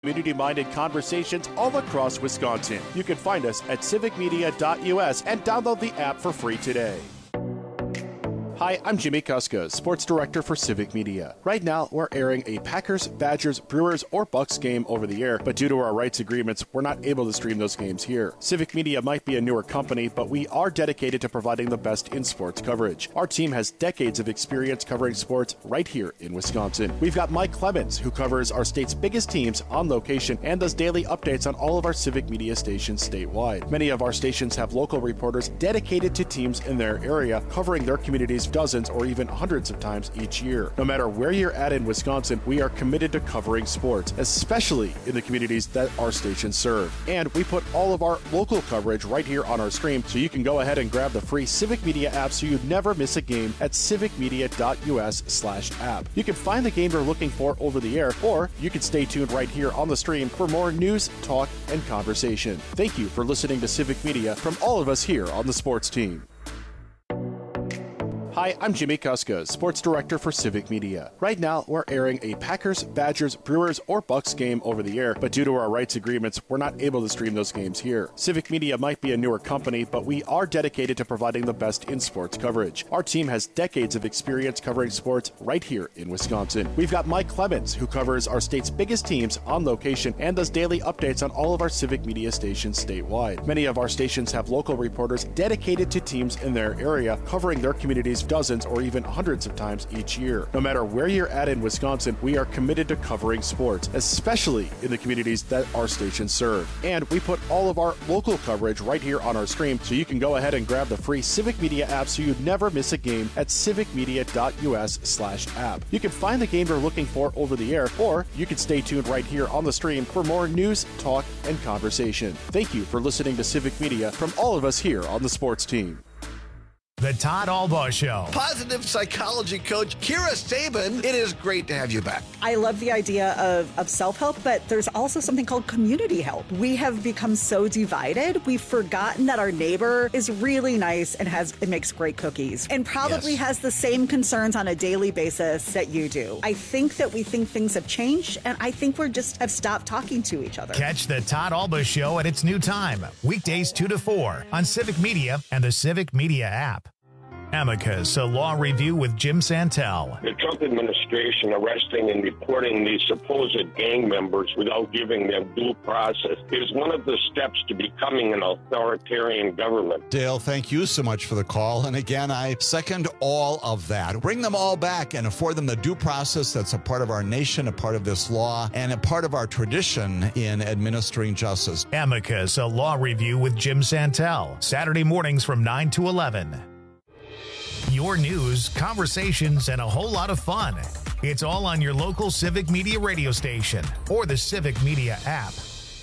Community-minded conversations all across Wisconsin. You can find us at civicmedia.us and download the app for free today. Hi, I'm Jimmy Kuska, Sports Director for Civic Media. Right now, we're airing a Packers, Badgers, Brewers, or Bucks game over the air, but due to our rights agreements, we're not able to stream those games here. Civic Media might be a newer company, but we are dedicated to providing the best in sports coverage. Our team has decades of experience covering sports right here in Wisconsin. We've got Mike Clemens, who covers our state's biggest teams on location and does daily updates on all of our Civic Media stations statewide. Many of our stations have local reporters dedicated to teams in their area, covering their communities dozens or even hundreds of times each year. No matter where you're at in Wisconsin, we are committed to covering sports, especially in the communities that our stations serve. And we put all of our local coverage right here on our stream, so you can go ahead and grab the free Civic Media app so you never miss a game at civicmedia.us/app. You can find the game you're looking for over the air, or you can stay tuned right here on the stream for more news, talk, and conversation. Thank you for listening to Civic Media from all of us here on the sports team. Hi, I'm Jimmy Kuska, Sports Director for Civic Media. Right now, we're airing a Packers, Badgers, Brewers, or Bucks game over the air, but due to our rights agreements, we're not able to stream those games here. Civic Media might be a newer company, but we are dedicated to providing the best in sports coverage. Our team has decades of experience covering sports right here in Wisconsin. We've got Mike Clemens, who covers our state's biggest teams on location and does daily updates on all of our Civic Media stations statewide. Many of our stations have local reporters dedicated to teams in their area, covering their communities dozens or even hundreds of times each year. No matter where you're at in Wisconsin, we are committed to covering sports, especially in the communities that our stations serve. And we put all of our local coverage right here on our stream, so you can go ahead and grab the free Civic Media app so you never miss a game at civicmedia.us/app. You can find the game you're looking for over the air, or you can stay tuned right here on the stream for more news, talk, and conversation. Thank you for listening to Civic Media from all of us here on the sports team. The Todd Albaugh Show. Positive psychology coach Kira Sabin, it is great to have you back. I love the idea of self-help, but there's also something called community help. We have become so divided, we've forgotten that our neighbor is really nice and makes great cookies and probably has the same concerns on a daily basis that you do. I think that we think things have changed, and I think we just have stopped talking to each other. Catch the Todd Albaugh Show at its new time, weekdays 2 to 4 on Civic Media and the Civic Media app. Amicus, a law review with Jim Santel. The Trump administration arresting and deporting these supposed gang members without giving them due process is one of the steps to becoming an authoritarian government. Dale, thank you so much for the call. And again, I second all of that. Bring them all back and afford them the due process that's a part of our nation, a part of this law, and a part of our tradition in administering justice. Amicus, a law review with Jim Santel. Saturday mornings from 9 to 11. Your news, conversations, and a whole lot of fun. It's all on your local Civic Media radio station or the Civic Media app.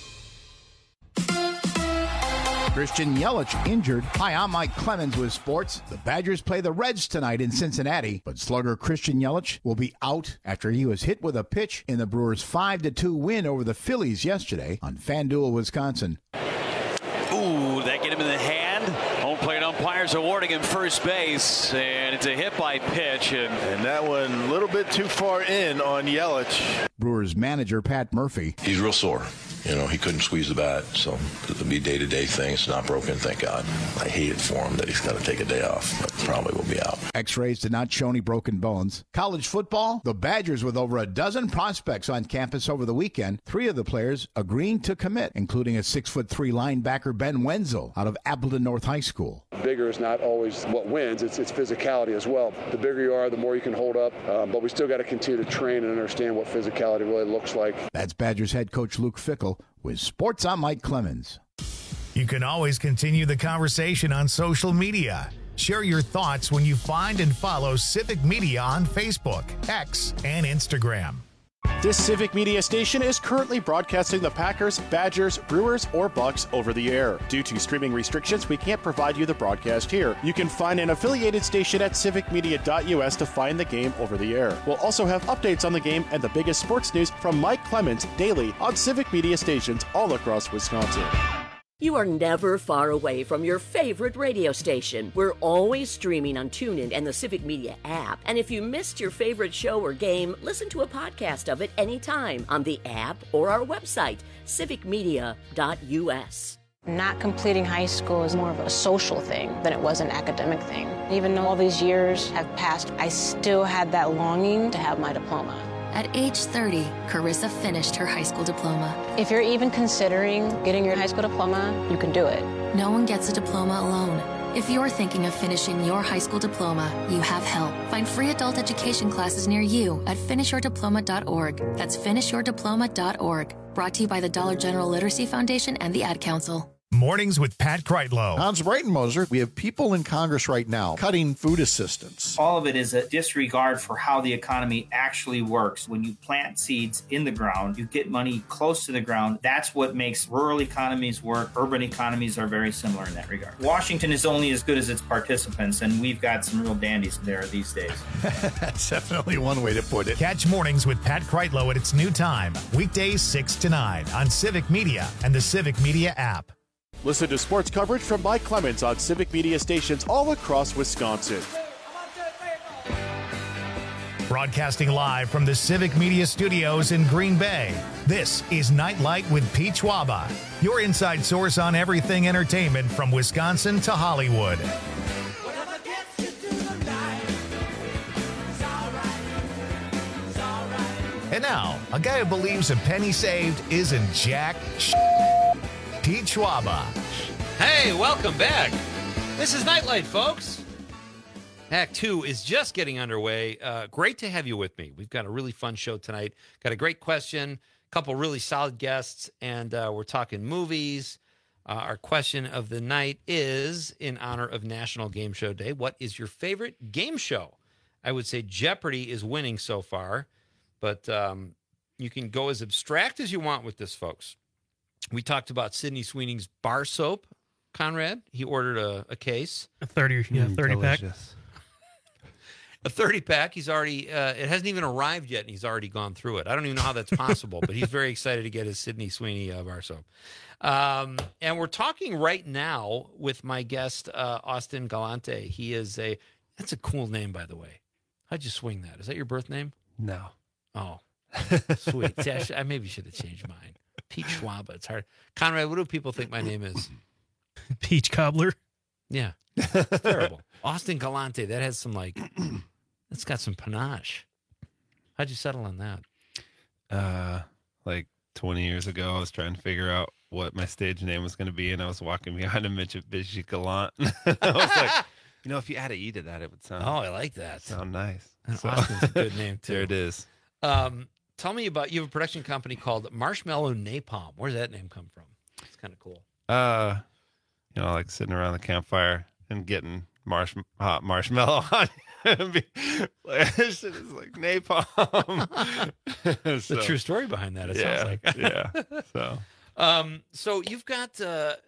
Christian Yelich injured. Hi, I'm Mike Clemens with sports. The Badgers play the Reds tonight in Cincinnati, but slugger Christian Yelich will be out after he was hit with a pitch in the Brewers' 5-2 win over the Phillies yesterday on FanDuel, Wisconsin. Ooh, that get him in the hand. Home plate umpires awarding him first base, and it's a hit by pitch. And that one a little bit too far in on Yelich. Brewers manager Pat Murphy. He's real sore. You know, he couldn't squeeze the bat, so it'll be day-to-day thing. It's not broken, thank God. I hate it for him that he's got to take a day off, but probably will be out. X-rays did not show any broken bones. College football, the Badgers with over a dozen prospects on campus over the weekend. 3 of the players agreeing to commit, including a 6'3" linebacker Ben Wenzel out of Appleton North High School. Bigger is not always what wins. It's physicality as well. The bigger you are, the more you can hold up, but we still got to continue to train and understand what physicality really looks like. That's Badgers head coach Luke Fickell. With sports, I'm Mike Clemens. You can always continue the conversation on social media. Share your thoughts when you find and follow Civic Media on Facebook, X, and Instagram. This Civic Media station is currently broadcasting the Packers, Badgers, Brewers, or Bucks over the air. Due to streaming restrictions, we can't provide you the broadcast here. You can find an affiliated station at civicmedia.us to find the game over the air. We'll also have updates on the game and the biggest sports news from Mike Clemens daily on Civic Media stations all across Wisconsin. You are never far away from your favorite radio station. We're always streaming on TuneIn and the Civic Media app. And if you missed your favorite show or game, listen to a podcast of it anytime on the app or our website, civicmedia.us. Not completing high school is more of a social thing than it was an academic thing. Even though all these years have passed, I still had that longing to have my diploma. At age 30, Carissa finished her high school diploma. If you're even considering getting your high school diploma, you can do it. No one gets a diploma alone. If you're thinking of finishing your high school diploma, you have help. Find free adult education classes near you at finishyourdiploma.org. That's finishyourdiploma.org. Brought to you by the Dollar General Literacy Foundation and the Ad Council. Mornings with Pat Kreitlow. Hans Breitenmoser, we have people in Congress right now cutting food assistance. All of it is a disregard for how the economy actually works. When you plant seeds in the ground, you get money close to the ground. That's what makes rural economies work. Urban economies are very similar in that regard. Washington is only as good as its participants, and we've got some real dandies there these days. That's definitely one way to put it. Catch Mornings with Pat Kreitlow at its new time, weekdays 6 to 9 on Civic Media and the Civic Media app. Listen to sports coverage from Mike Clemens on Civic Media stations all across Wisconsin. Broadcasting live from the Civic Media studios in Green Bay, this is Nightlight with Pete Schwaba, your inside source on everything entertainment from Wisconsin to Hollywood. And now, a guy who believes a penny saved isn't jack Pete Schwaba. Hey, welcome back. This is Nightlight, folks. Act 2 is just getting underway. Great to have you with me. We've got a really fun show tonight. Got a great question, a couple really solid guests, and we're talking movies. Our question of the night is, in honor of National Game Show Day, what is your favorite game show? I would say Jeopardy is winning so far, but you can go as abstract as you want with this, folks. We talked about Sydney Sweeney's bar soap, Conrad. He ordered a case. A 30 pack. A 30-pack. He's already, it hasn't even arrived yet, and he's already gone through it. I don't even know how that's possible, but he's very excited to get his Sydney Sweeney bar soap. And we're talking right now with my guest, Austin Galante. He is that's a cool name, by the way. How'd you swing that? Is that your birth name? No. Oh, sweet. See, I maybe should have changed mine. Pete Schwaba. It's hard. Conrad, what do people think my name is? Peach Cobbler. Yeah. It's terrible. Austin Galante. That has some that's got some panache. How'd you settle on that? Like 20 years ago, I was trying to figure out what my stage name was going to be, and I was walking behind a Mitsubishi Galant. I was like, if you add an E to that, it would sound. Oh, I like that. Sound nice. So, Austin's a good name, too. There it is. Tell me about, you have a production company called Marshmallow Napalm. Where did that name come from? It's kind of cool. Like sitting around the campfire and getting hot marshmallow on you. It's like napalm. It's the true story behind that, it sounds like. Yeah. So you've got, let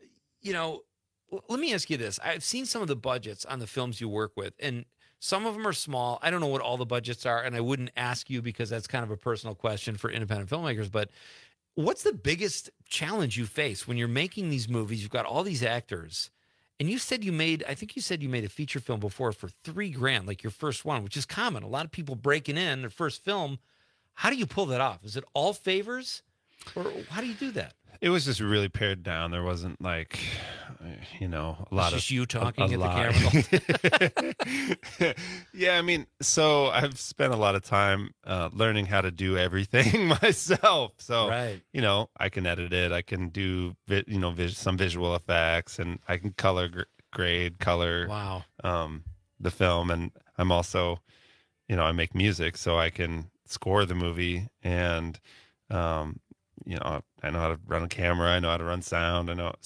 me ask you this. I've seen some of the budgets on the films you work with, and some of them are small. I don't know what all the budgets are, and I wouldn't ask you because that's kind of a personal question for independent filmmakers. But what's the biggest challenge you face when you're making these movies? You've got all these actors, and you said you made a feature film before for $3,000, like your first one, which is common. A lot of people breaking in their first film. How do you pull that off? Is it all favors, or how do you do that? It was just really pared down. There wasn't a lot of just you talking at the camera. Yeah, so I've spent a lot of time learning how to do everything myself. So, right. I can edit it. I can do some visual effects, and I can grade color. Wow. The film, and I'm also, I make music, so I can score the movie, and I know how to run a camera. I know how to run sound.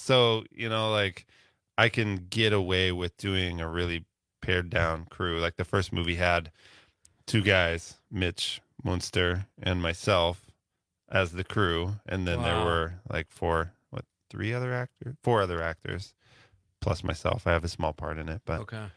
I can get away with doing a really pared down crew. Like the first movie had 2 guys, Mitch Munster and myself as the crew. And then there were 4 other actors plus myself. I have a small part in it, but okay.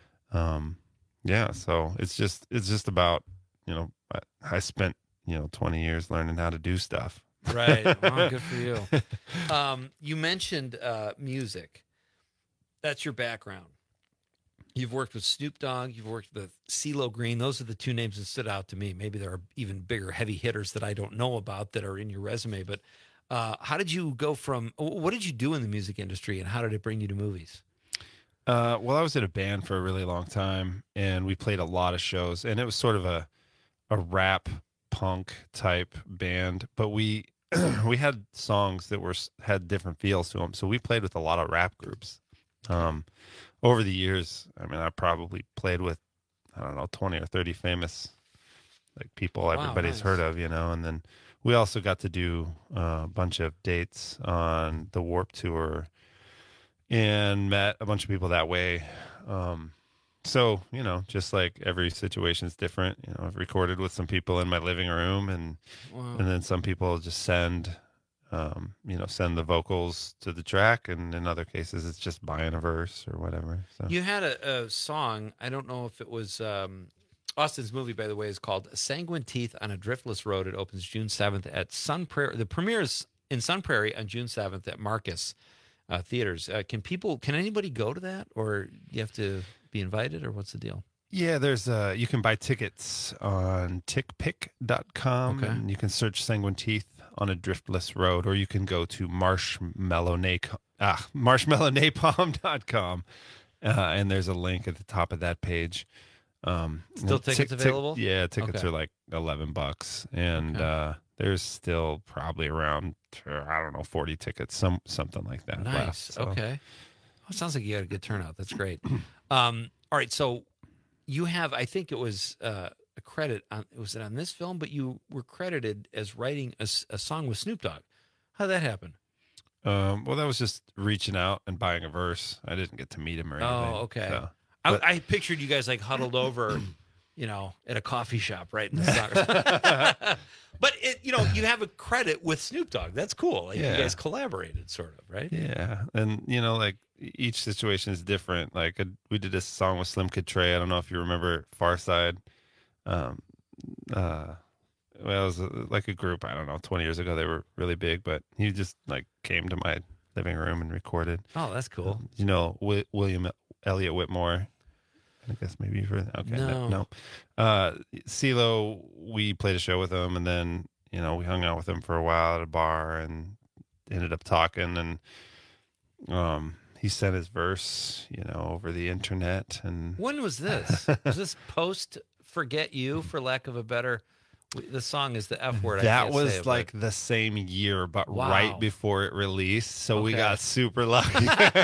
So it's just about, I spent, 20 years learning how to do stuff. Right. Well, good for you. You mentioned music. That's your background. You've worked with Snoop Dogg. You've worked with CeeLo Green. Those are the two names that stood out to me. Maybe there are even bigger heavy hitters that I don't know about that are in your resume. But how did you go from? What did you do in the music industry, and how did it bring you to movies? Well, I was in a band for a really long time, and we played a lot of shows, and it was sort of a rap punk type band, but we had songs that had different feels to them. So we played with a lot of rap groups. Over the years, I mean, I probably played with, I don't know, 20 or 30 famous like people everybody's heard of, and then we also got to do a bunch of dates on the Warped Tour and met a bunch of people that way. So, just like every situation is different. I've recorded with some people in my living room, and then some people just send the vocals to the track, and in other cases, it's just buying a verse or whatever. So you had a song. I don't know if it was Austin's movie, by the way, is called "Sanguine Teeth on a Driftless Road." It opens June 7th at Sun Prairie. The premiere is in Sun Prairie on June 7th at Marcus Theaters. Can anybody go to that, or you have to be invited, or what's the deal? Yeah, there's you can buy tickets on tickpick.com, and you can search Sanguine Teeth on a Driftless Road, or you can go to marshmallowNapalm.com, and there's a link at the top of that page. Still tickets available? Yeah, tickets are like $11, and there's still probably around 40 tickets, something like that. Nice. Left, so. Okay. Well, sounds like you got a good turnout. That's great. All right, so you have, I think it was a credit on, was it on this film? But you were credited as writing a song with Snoop Dogg. How did that happen? Well, that was just reaching out and buying a verse. I didn't get to meet him or anything. Oh, okay. So, I pictured you guys like huddled over, at a coffee shop, right? In the song. But you have a credit with Snoop Dogg. That's cool. Like, you guys collaborated, sort of, right? Yeah, and like each situation is different. Like we did a song with Slim Kid Trey. I don't know if you remember Farside. Well, it was like a group. I don't know, 20 years ago they were really big, but he just like came to my living room and recorded. Oh, that's cool. William Elliott Whitmore. I guess maybe you've heard that. Okay, no. CeeLo, we played a show with him, and then we hung out with him for a while at a bar and ended up talking, and he sent his verse over the internet. And when was this? Was this post Forget You, for lack of a better? The song is the F word. That was like the same year, but right before it released, so we got super lucky.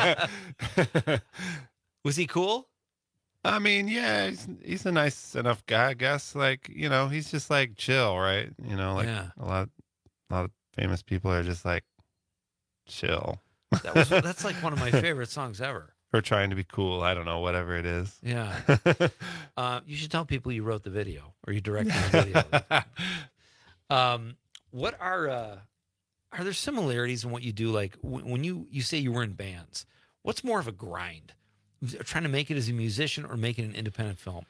Was he cool? I mean, yeah, he's a nice enough guy, I guess. Like, he's just like chill, right? A lot of famous people are just like chill. That's like one of my favorite songs ever. Or trying to be cool. I don't know, whatever it is. Yeah. You should tell people you wrote the video or you directed the video. What are there similarities in what you do? Like when you say you were in bands, what's more of a grind? Trying to make it as a musician or making an independent film?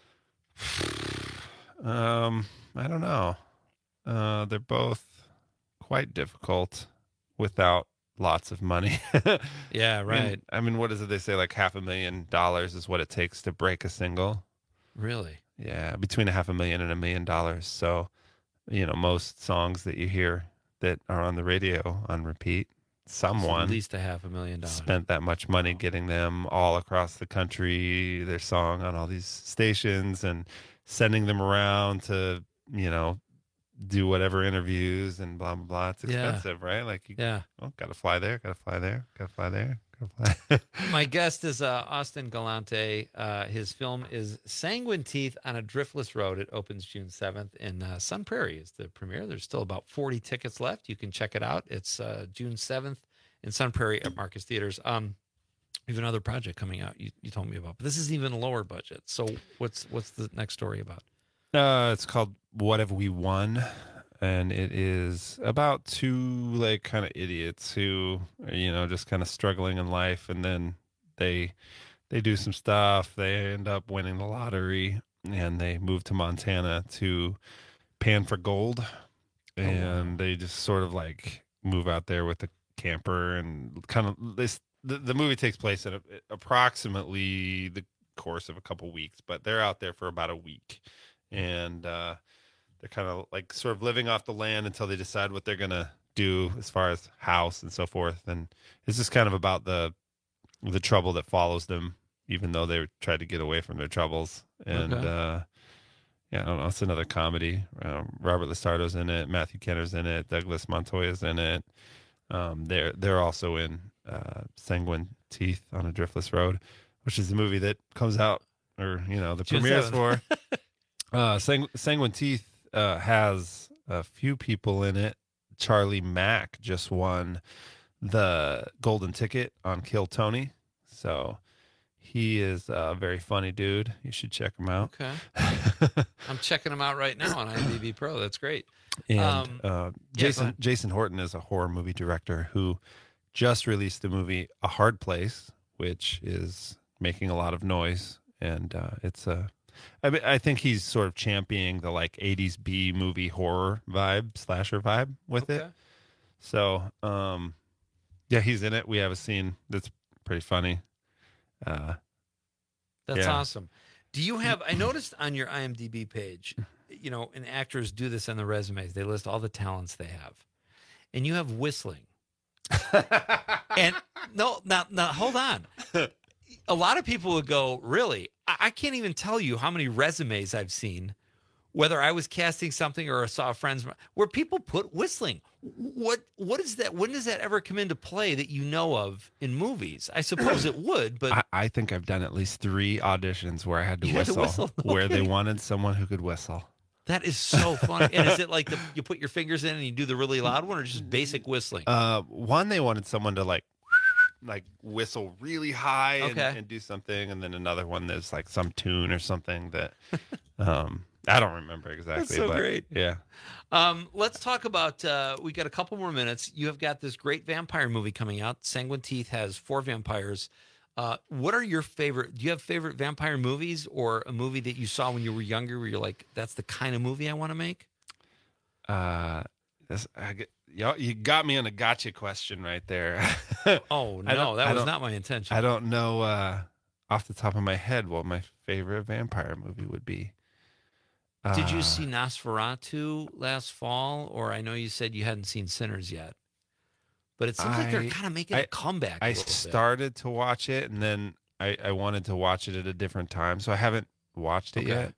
I don't know. They're both quite difficult without lots of money. Yeah, right. I mean, what is it they say? Like $500,000 is what it takes to break a single. Really? Yeah, between $500,000 and $1 million. So, most songs that you hear that are on the radio on repeat, someone at least $500,000 spent that much money getting them all across the country, their song on all these stations, and sending them around to do whatever interviews and blah blah blah. It's expensive, right? Like gotta fly there, gotta fly there, gotta fly there, gotta fly. My guest is Austin Galante. His film is Sanguine Teeth on a Driftless Road. It opens June 7th in Sun Prairie is the premiere. There's still about 40 tickets left. You can check it out. It's June 7th in Sun Prairie at Marcus Theaters. We have another project coming out you told me about, but this is even lower budget. So what's the next story about? It's called What Have We Won? And it is about two like kind of idiots who are, just kind of struggling in life, and then they do some stuff. They end up winning the lottery, and they move to Montana to pan for gold. And they just sort of like move out there with a camper, and kind of this. The movie takes place in approximately the course of a couple weeks, but they're out there for about a week, and they're kind of like sort of living off the land until they decide what they're gonna do as far as house and so forth. And it's just kind of about the trouble that follows them, even though they tried to get away from their troubles. And yeah, I don't know. It's another comedy. Robert Lastardo's in it. Matthew Kenner's in it. Douglas Montoya's in it. They're also in Sanguine Teeth on a Driftless Road, which is the movie that comes out, or the premieres for. Sanguine Teeth has a few people in it. Charlie Mack just won the Golden Ticket on Kill Tony, so he is a very funny dude. You should check him out. Okay. I'm checking him out right now on IMDb Pro. That's great. And Jason Horton is a horror movie director who just released the movie A Hard Place, which is making a lot of noise. And I think he's sort of championing the like 80s B movie horror vibe, slasher vibe with it. So, yeah, he's in it. We have a scene that's pretty funny. That's awesome. Do you have, I noticed on your IMDb page, and actors do this on the resumes. They list all the talents they have. And you have whistling. And now hold on. A lot of people would go, really? I can't even tell you how many resumes I've seen, whether I was casting something or saw friends, where people put whistling. What is that? When does that ever come into play that you know of in movies? I suppose it would, but I think I've done at least 3 auditions where I had to whistle, where they wanted someone who could whistle. That is so funny. And is it like you put your fingers in and you do the really loud one, or just basic whistling? One, they wanted someone to like whistle really high and do something, and then another one there's like some tune or something that I don't remember exactly. That's so great. Yeah. Let's talk about, we got a couple more minutes. You have got this great vampire movie coming out. Sanguine Teeth has 4 vampires. What are your favorite, do you have favorite vampire movies, or a movie that you saw when you were younger where you're like, that's the kind of movie I want to make? You got me on a gotcha question right there. Oh, no, that was not my intention. I don't know off the top of my head what my favorite vampire movie would be. Did you see Nosferatu last fall? Or I know you said you hadn't seen Sinners yet. But it seems like they're kind of making a comeback. I started to watch it, and then I wanted to watch it at a different time, so I haven't watched it yet.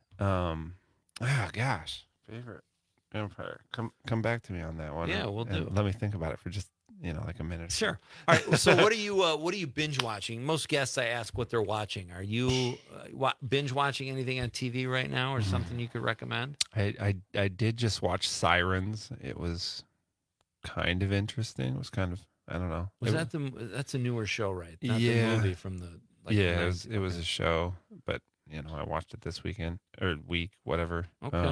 Gosh, favorite vampire. Come back to me on that one. Yeah, we'll do. Let me think about it for just like a minute. Sure. All right. So what are you binge watching? Most guests I ask what they're watching. Are you binge watching anything on TV right now, or something you could recommend? I did just watch Sirens. It was kind of interesting. It was kind of, I don't know. That's a newer show, right? Not the movie from the it was a show, but I watched it this weekend or week, whatever. Okay.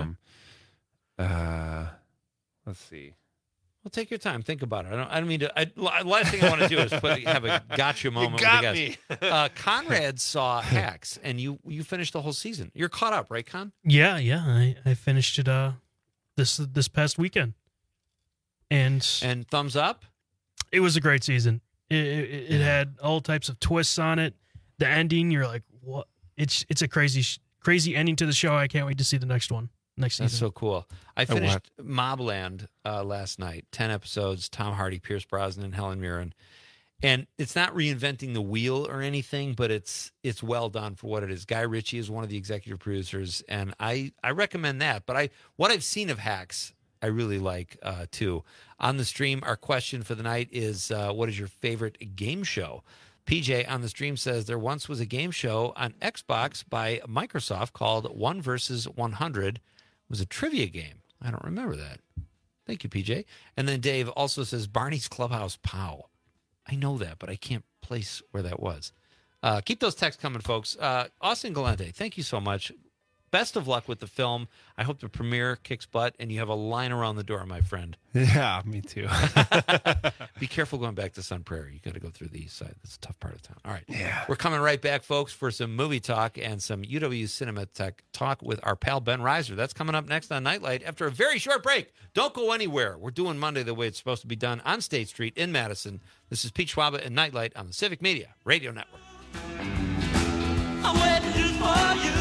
Let's see. Well, take your time. Think about it. I don't mean to. Last thing I want to do is have a gotcha moment. You got with me. the guys. Conrad saw Hacks, and you finished the whole season. You're caught up, right, Con? Yeah. I finished it this past weekend. And thumbs up? It was a great season. It had all types of twists on it. The ending, you're like, what? It's a crazy ending to the show. I can't wait to see the next one. Next season. That's so cool. I finished Mobland last night. 10 episodes. Tom Hardy, Pierce Brosnan, Helen Mirren. And it's not reinventing the wheel or anything, but it's well done for what it is. Guy Ritchie is one of the executive producers, and I recommend that. But what I've seen of Hacks, I really like too. On the stream, our question for the night is, what is your favorite game show? PJ on the stream says there once was a game show on Xbox by Microsoft called 1 vs. 100. It was a trivia game. I don't remember that. Thank you, PJ. And then Dave also says Barney's Clubhouse Pow. I know that, but I can't place where that was. Keep those texts coming, folks. Austin Galante, thank you so much. best of luck with the film. I hope the premiere kicks butt and you have a line around the door, my friend. Yeah, me too. Be careful going back to Sun Prairie. You got to go through the east side. That's a tough part of town. All right. Yeah. We're coming right back, folks, for some movie talk and some UW Cinematheque talk with our pal Ben Reiser. That's coming up next on Nightlight after a very short break. Don't go anywhere. We're doing Monday the way it's supposed to be done on State Street in Madison. This is Pete Schwaba and Nightlight on the Civic Media Radio Network. I'm waiting for you.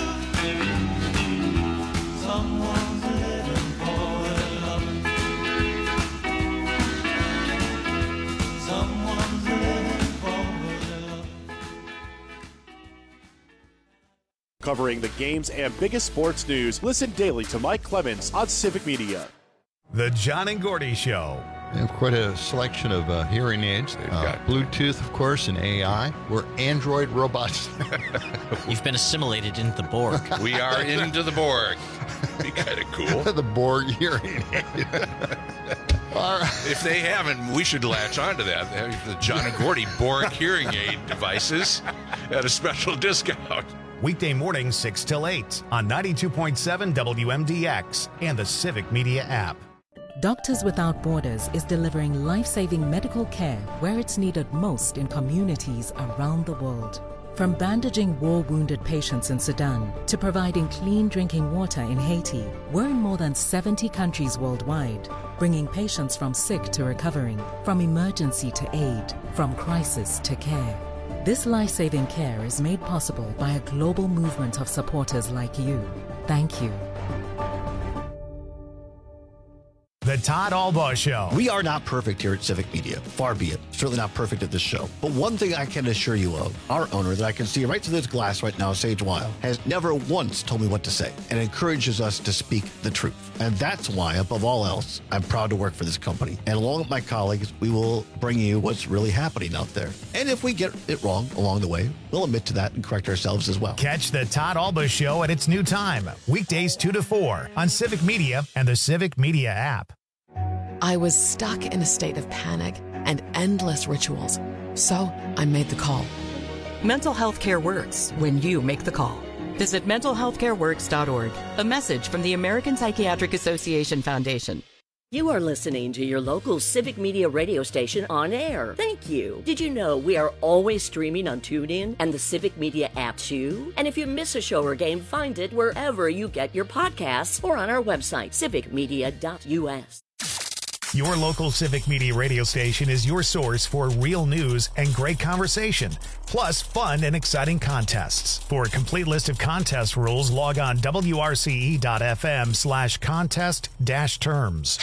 Someone's living for love. Someone's living for love. Covering the games and biggest sports news, listen daily to Mike Clemens on Civic Media. The John and Gordy Show. We have quite a selection of hearing aids. Bluetooth, of course, and AI. We're Android robots. You've been assimilated into the Borg. We are into the Borg. Be kind of cool. The Borg hearing aid. All right. If they haven't, we should latch onto that. The John and Gordy Borg hearing aid devices at a special discount. Weekday mornings 6 till 8 on 92.7 WMDX and the Civic Media app. Doctors Without Borders is delivering life-saving medical care where it's needed most in communities around the world. From bandaging war-wounded patients in Sudan to providing clean drinking water in Haiti, we're in more than 70 countries worldwide, bringing patients from sick to recovering, from emergency to aid, from crisis to care. This life-saving care is made possible by a global movement of supporters like you. Thank you. The Todd Albaugh Show. We are not perfect here at Civic Media. Far be it. Certainly not perfect at this show. But one thing I can assure you of, our owner that I can see right through this glass right now, Sage Weil, has never once told me what to say and encourages us to speak the truth. And that's why, above all else, I'm proud to work for this company. And along with my colleagues, we will bring you what's really happening out there. And if we get it wrong along the way, we'll admit to that and correct ourselves as well. Catch the Todd Albaugh Show at its new time, weekdays 2 to 4 on Civic Media and the Civic Media app. I was stuck in a state of panic and endless rituals, so I made the call. Mental health care works when you make the call. Visit mentalhealthcareworks.org. A message from the American Psychiatric Association Foundation. You are listening to your local Civic Media radio station on air. Thank you. Did you know we are always streaming on TuneIn and the Civic Media app too? And if you miss a show or game, find it wherever you get your podcasts or on our website, civicmedia.us. Your local Civic Media radio station is your source for real news and great conversation, plus fun and exciting contests. For a complete list of contest rules, log on wrce.fm/contest-terms.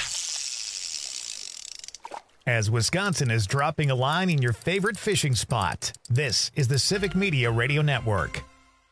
As Wisconsin is dropping a line in your favorite fishing spot, this is the Civic Media Radio Network.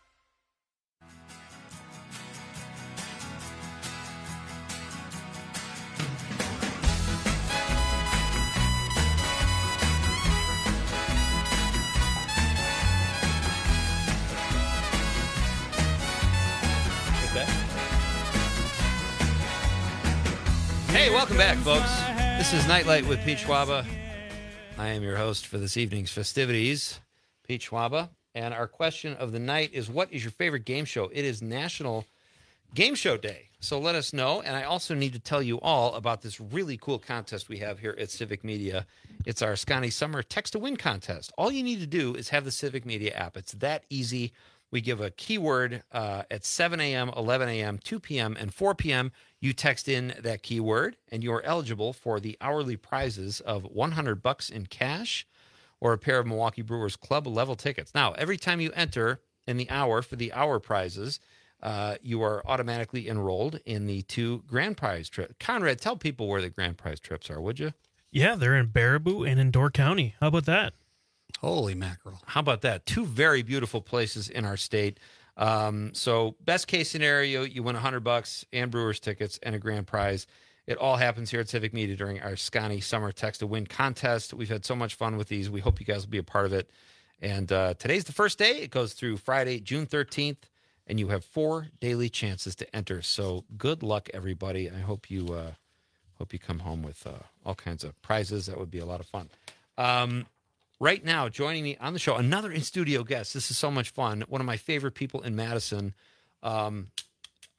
Hey, welcome back, folks. This is Nightlight with Pete Schwaba. I am your host for this evening's festivities, Pete Schwaba. And our question of the night is, what is your favorite game show? It is National Game Show Day. So let us know. And I also need to tell you all about this really cool contest we have here at Civic Media. It's our Scotty Summer Text to Win contest. All you need to do is have the Civic Media app. It's that easy. We give a keyword at 7 a.m., 11 a.m., 2 p.m., and 4 p.m. You text in that keyword, and you are eligible for the hourly prizes of $100 in cash or a pair of Milwaukee Brewers Club level tickets. Now, every time you enter in the hour for the hour prizes, you are automatically enrolled in the 2 grand prize trips. Conrad, tell people where the grand prize trips are, would you? Yeah, they're in Baraboo and in Door County. How about that? Holy mackerel. How about that? 2 very beautiful places in our state. So best case scenario, you win $100 and Brewers tickets and a grand prize. It all happens here at Civic Media during our Scotty Summer Text to Win contest. We've had so much fun with these. We hope you guys will be a part of it. And today's the first day. It goes through Friday, June 13th, and you have 4 daily chances to enter. So good luck, everybody. I hope you come home with all kinds of prizes. That would be a lot of fun. Right now, joining me on the show, another in-studio guest. This is so much fun. One of my favorite people in Madison.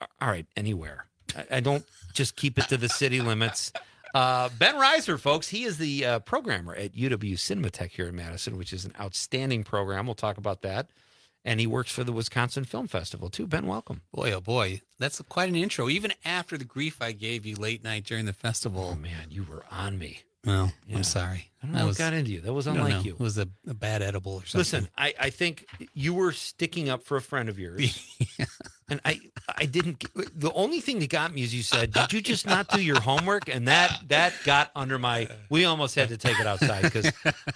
All right, anywhere. I don't just keep it to the city limits. Ben Reiser, folks, he is the programmer at UW Cinematheque here in Madison, which is an outstanding program. We'll talk about that. And he works for the Wisconsin Film Festival, too. Ben, welcome. Boy, oh boy, that's quite an intro. Even after the grief I gave you late night during the festival. Oh, man, you were on me. Well, Yeah. I'm sorry. I don't know what got into you. That was unlike you. It was a bad edible or something. Listen, I think you were sticking up for a friend of yours. And I didn't. The only thing that got me is you said, "Did you just not do your homework?" And that got under my. We almost had to take it outside because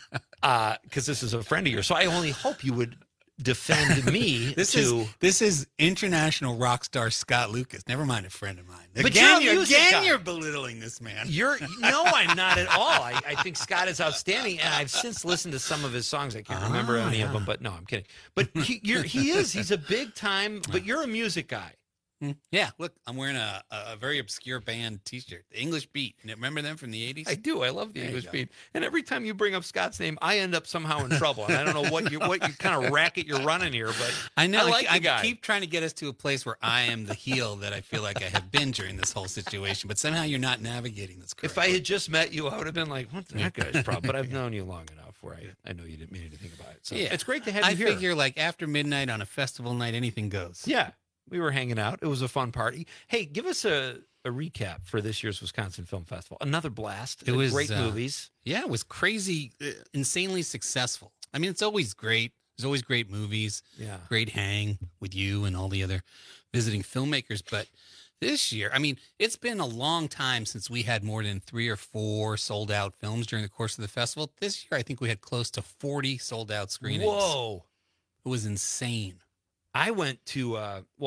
this is a friend of yours. So I only hope you would defend me. This is international rock star Scott Lucas. Never mind a friend of mine. But Again, you're you're belittling this man. No, I'm not at all. I think Scott is outstanding, and I've since listened to some of his songs. I can't remember any of them, but no, I'm kidding. But he is. He's a big time. But you're a music guy. Yeah, look, I'm wearing a very obscure band T-shirt, the English Beat. Remember them from the 80s? I do. I love the English Beat. And every time you bring up Scott's name, I end up somehow in trouble. And I don't know what you kind of racket you're running here, but I know. I like the guy. Keep trying to get us to a place where I am the heel that I feel like I have been during this whole situation, but somehow you're not navigating this correctly. If I had just met you, I would have been like, what the heck guy's problem? But I've known you long enough where I know you didn't mean anything about it. So yeah, it's great to have you I here. figure like after midnight on a festival night, anything goes. Yeah. We were hanging out. It was a fun party. Hey, give us a recap for this year's Wisconsin Film Festival. Another blast. It was great movies. Yeah, it was crazy, insanely successful. I mean, it's always great. There's always great movies. Yeah. Great hang with you and all the other visiting filmmakers. But this year, I mean, it's been a long time since we had more than 3 or 4 sold out films during the course of the festival. This year, I think we had close to 40 sold out screenings. Whoa. It was insane. I went to,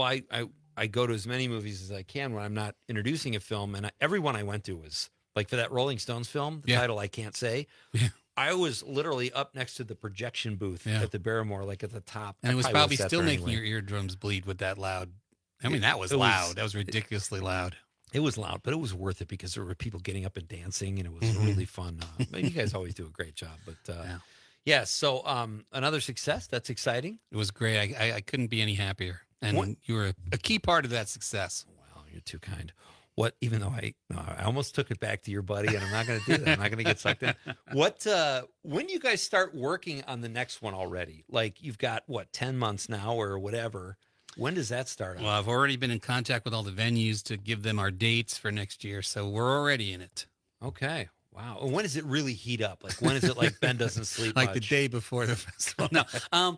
I go to as many movies as I can when I'm not introducing a film. And every one I went to was, like for that Rolling Stones film, the title I can't say. Yeah. I was literally up next to the projection booth at the Barrymore, like at the top. And it was I probably sat still there making anyway. your eardrums bleed with that loud. I mean, that was It was- loud. That was ridiculously loud. It was loud, but it was worth it because there were people getting up and dancing, and it was Mhm. really fun. But you guys always do a great job. But yeah, so another success. That's exciting. It was great. I couldn't be any happier. And you were a key part of that success. Wow, you're too kind. What? Even though I almost took it back to your buddy, and I'm not going to do that. I'm not going to get sucked in. What? When do you guys start working on the next one already? Like you've got 10 months now or whatever. When does that start? Well, I've already been in contact with all the venues to give them our dates for next year, so we're already in it. Okay. Wow. And when does it really heat up? Like when is it like Ben doesn't sleep Like much? the day before the festival. No,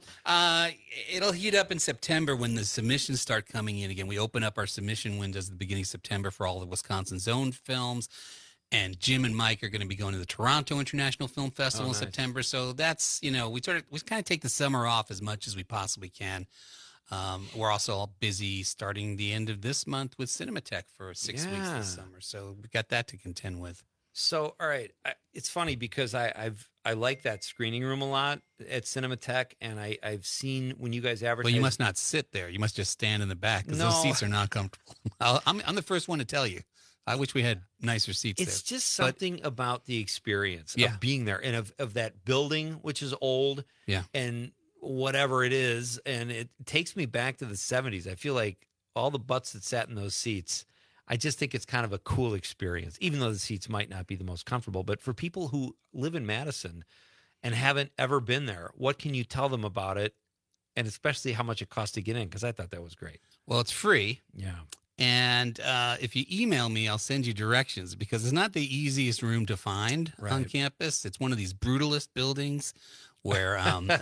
it'll heat up in September when the submissions start coming in again. We open up our submission windows at the beginning of September for all the Wisconsin Zone films. And Jim and Mike are going to be going to the Toronto International Film Festival in nice. September. So that's, we kind of take the summer off as much as we possibly can. We're also all busy starting the end of this month with Cinematheque for 6 weeks Yeah. this summer. So we've got that to contend with. So, all right, it's funny because I like that screening room a lot at Cinematheque, and I've seen when you guys advertise. Well, you must not sit there. You must just stand in the back because those No. seats are not comfortable. I'm the first one to tell you. I wish we had nicer seats It's there. just But- something about the experience Yeah. of being there and of that building, which is old, Yeah. and whatever it is, and it takes me back to the 70s. I feel like all the butts that sat in those seats. I just think it's kind of a cool experience, even though the seats might not be the most comfortable. But for people who live in Madison and haven't ever been there, what can you tell them about it? And especially how much it costs to get in, because I thought that was great. Well, it's free. Yeah. And if you email me, I'll send you directions because it's not the easiest room to find on campus. It's one of these brutalist buildings where,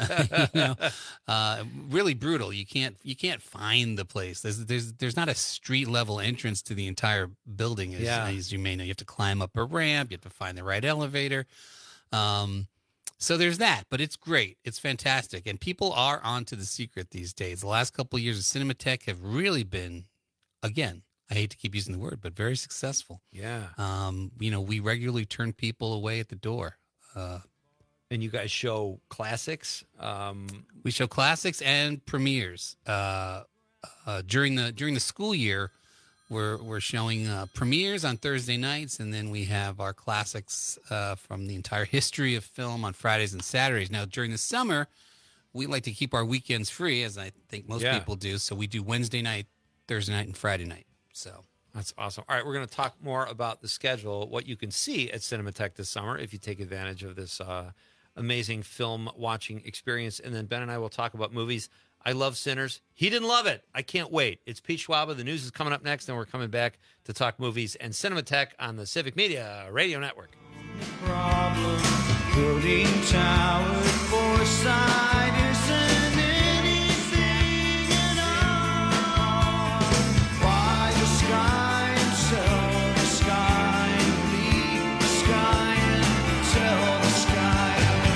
really brutal. You can't find the place. There's not a street level entrance to the entire building. As you may know, you have to climb up a ramp. You have to find the right elevator. So there's that, but it's great. It's fantastic. And people are onto the secret these days. The last couple of years of Cinematheque have really been, again, I hate to keep using the word, but very successful. Yeah. We regularly turn people away at the door. And you guys show classics? We show classics and premieres. During the school year, we're showing premieres on Thursday nights, and then we have our classics from the entire history of film on Fridays and Saturdays. Now, during the summer, we like to keep our weekends free, as I think most Yeah. people do. So we do Wednesday night Thursday night and Friday night. So that's awesome. All right, we're going to talk more about the schedule, what you can see at Cinematheque this summer if you take advantage of this amazing film watching experience. And then Ben and I will talk about movies. I love Sinners. He didn't love it. I can't wait. It's Pete Schwaba. The news is coming up next, and we're coming back to talk movies and Cinematheque on the Civic Media Radio Network. Problem building towers for side isn't anything at all. Buy the sky and sell the sky, leave the sky and tell the sky.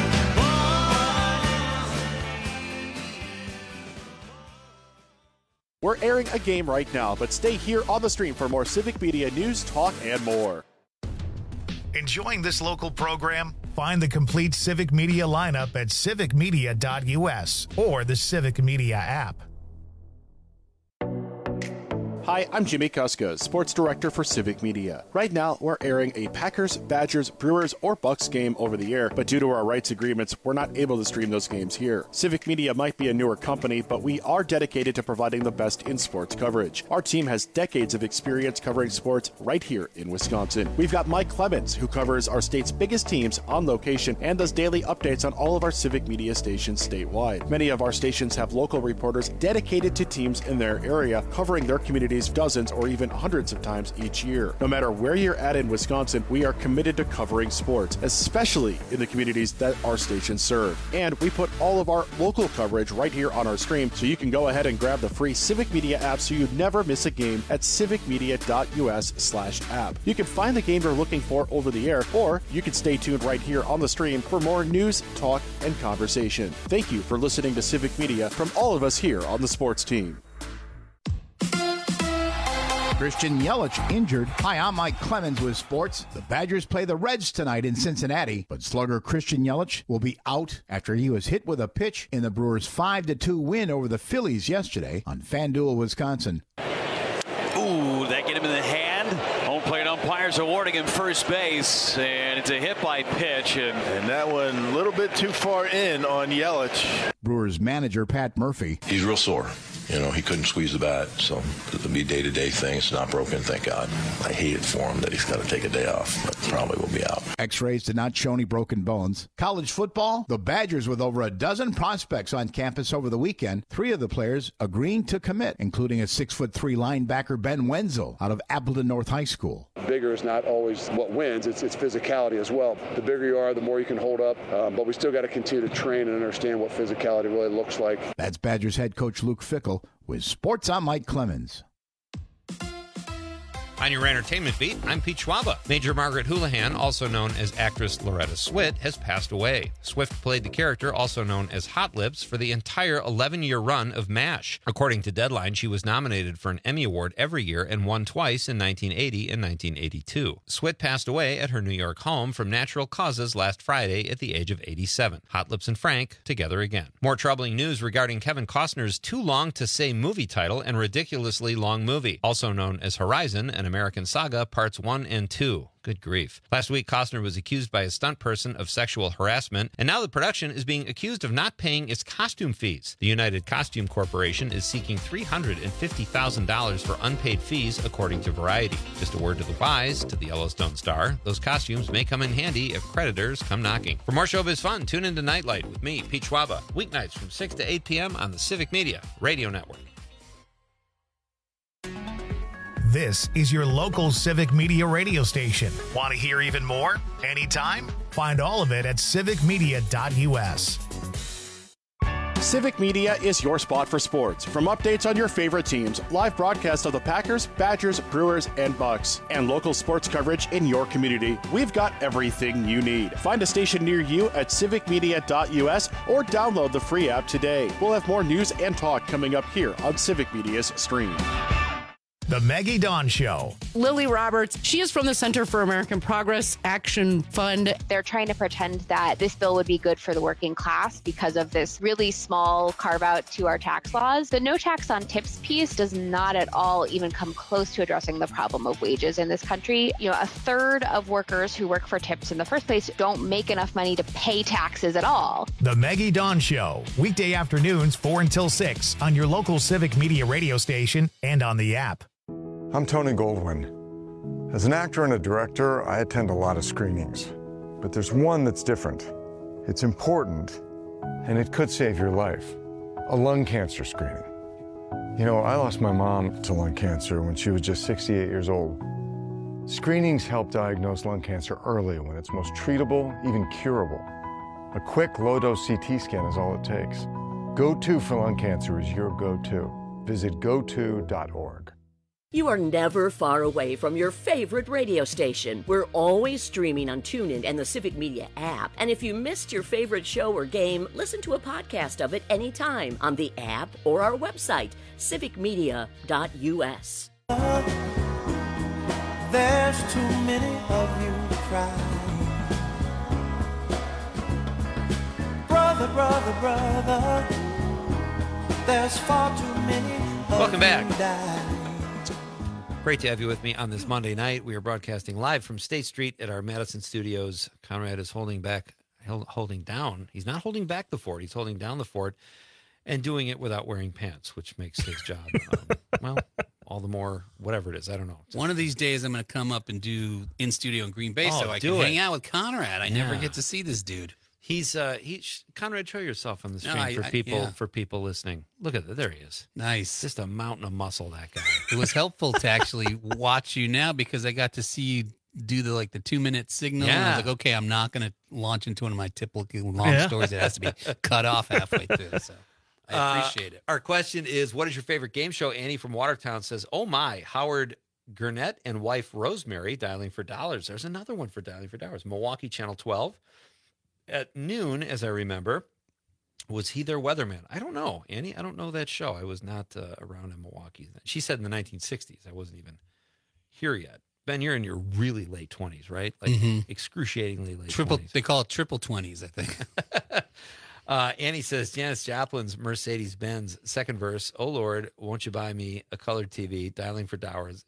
We're airing a game right now, but stay here on the stream for more Civic Media news, talk, and more. Enjoying this local program? Find the complete Civic Media lineup at civicmedia.us or the Civic Media app. Hi, I'm Jimmy Kuska, Sports Director for Civic Media. Right now, we're airing a Packers, Badgers, Brewers, or Bucks game over the air, but due to our rights agreements, we're not able to stream those games here. Civic Media might be a newer company, but we are dedicated to providing the best in sports coverage. Our team has decades of experience covering sports right here in Wisconsin. We've got Mike Clemens, who covers our state's biggest teams on location and does daily updates on all of our Civic Media stations statewide. Many of our stations have local reporters dedicated to teams in their area, covering their communities dozens or even hundreds of times each year. No matter where you're at in Wisconsin, we are committed to covering sports, especially in the communities that our stations serve. And we put all of our local coverage right here on our stream, so you can go ahead and grab the free Civic Media app so you never miss a game at civicmedia.us/app. You can find the game you're looking for over the air, or you can stay tuned right here on the stream for more news, talk, and conversation. Thank you for listening to Civic Media from all of us here on the sports team. Christian Yelich injured. Hi, I'm Mike Clemens with sports. The Badgers play the Reds tonight in Cincinnati, but slugger Christian Yelich will be out after he was hit with a pitch in the Brewers' 5-2 win over the Phillies yesterday on FanDuel, Wisconsin. Ooh, that get him in the hand. Home plate umpires awarding him first base, and it's a hit by pitch. And that one a little bit too far in on Yelich. Brewers manager Pat Murphy. He's real sore. You know, he couldn't squeeze the bat, so it'll be day-to-day thing. It's not broken, thank God. I hate it for him that he's got to take a day off, but probably will be out. X-rays did not show any broken bones. College football, the Badgers with over a dozen prospects on campus over the weekend. 3 of the players agreeing to commit, including a 6'3" linebacker Ben Wenzel out of Appleton North High School. Bigger is not always what wins. It's physicality as well. The bigger you are, the more you can hold up, but we still got to continue to train and understand what physicality really looks like. That's Badgers head coach Luke Fickell. With sports, I'm Mike Clemens. On your entertainment beat, I'm Pete Schwaba. Major Margaret Houlihan, also known as actress Loretta Swit, has passed away. Swift played the character, also known as Hot Lips, for the entire 11-year run of MASH. According to Deadline, she was nominated for an Emmy Award every year and won twice in 1980 and 1982. Swit passed away at her New York home from natural causes last Friday at the age of 87. Hot Lips and Frank together again. More troubling news regarding Kevin Costner's too long to say movie title and ridiculously long movie, also known as Horizon, an American Saga Parts 1 and 2. Good grief. Last week, Costner was accused by a stunt person of sexual harassment, and now the production is being accused of not paying its costume fees. The United Costume Corporation is seeking $350,000 for unpaid fees, according to Variety. Just a word to the wise, to the Yellowstone star, those costumes may come in handy if creditors come knocking. For more showbiz fun, tune into Nightlight with me, Pete Schwaba, weeknights from 6 to 8 p.m. on the Civic Media Radio Network. This is your local Civic Media radio station. Want to hear even more? Anytime? Find all of it at civicmedia.us. Civic Media is your spot for sports. From updates on your favorite teams, live broadcasts of the Packers, Badgers, Brewers, and Bucks, and local sports coverage in your community, we've got everything you need. Find a station near you at civicmedia.us or download the free app today. We'll have more news and talk coming up here on Civic Media's stream. The Maggie Dawn Show. Lily Roberts, she is from the Center for American Progress Action Fund. They're trying to pretend that this bill would be good for the working class because of this really small carve out to our tax laws. The no tax on tips piece does not at all even come close to addressing the problem of wages in this country. You know, a third of workers who work for tips in the first place don't make enough money to pay taxes at all. The Maggie Dawn Show. Weekday afternoons 4 until 6 on your local Civic Media radio station and on the app. I'm Tony Goldwyn. As an actor and a director, I attend a lot of screenings. But there's one that's different. It's important, and it could save your life. A lung cancer screening. You know, I lost my mom to lung cancer when she was just 68 years old. Screenings help diagnose lung cancer early when it's most treatable, even curable. A quick, low-dose CT scan is all it takes. Go-To for lung cancer is your go-to. Visit goto.org. You are never far away from your favorite radio station. We're always streaming on TuneIn and the Civic Media app. And if you missed your favorite show or game, listen to a podcast of it anytime on the app or our website, civicmedia.us. There's too many of you crying. Brother, brother, brother, there's far too many of Welcome back. you dying. Great to have you with me on this Monday night. We are broadcasting live from State Street at our Madison studios. Conrad is holding down. He's not holding back the fort. He's holding down the fort and doing it without wearing pants, which makes his job, well, all the more, whatever it is. I don't know. One of these days, I'm going to come up and do in studio in Green Bay so I can hang out with Conrad. I never get to see this dude. He's Conrad, show yourself on the screen for people listening. Look at that. There he is. Nice. Just a mountain of muscle, that guy. It was helpful to actually watch you now because I got to see you do the 2-minute signal. Yeah. And I was like, okay, I'm not going to launch into one of my typical long stories. It has to be cut off halfway through. So I appreciate it. Our question is, what is your favorite game show? Annie from Watertown says, oh my, Howard Gurnett and wife Rosemary, Dialing for Dollars. There's another one for Dialing for Dollars. Milwaukee Channel 12. At noon, as I remember, was he their weatherman? I don't know, Annie. I don't know that show. I was not around in Milwaukee. She said in the 1960s. I wasn't even here yet. Ben, you're in your really late 20s, right? Like excruciatingly late 20s. They call it triple 20s, I think. Annie says, Janis Joplin's Mercedes-Benz, second verse, oh, Lord, won't you buy me a color TV? Dialing for Dollars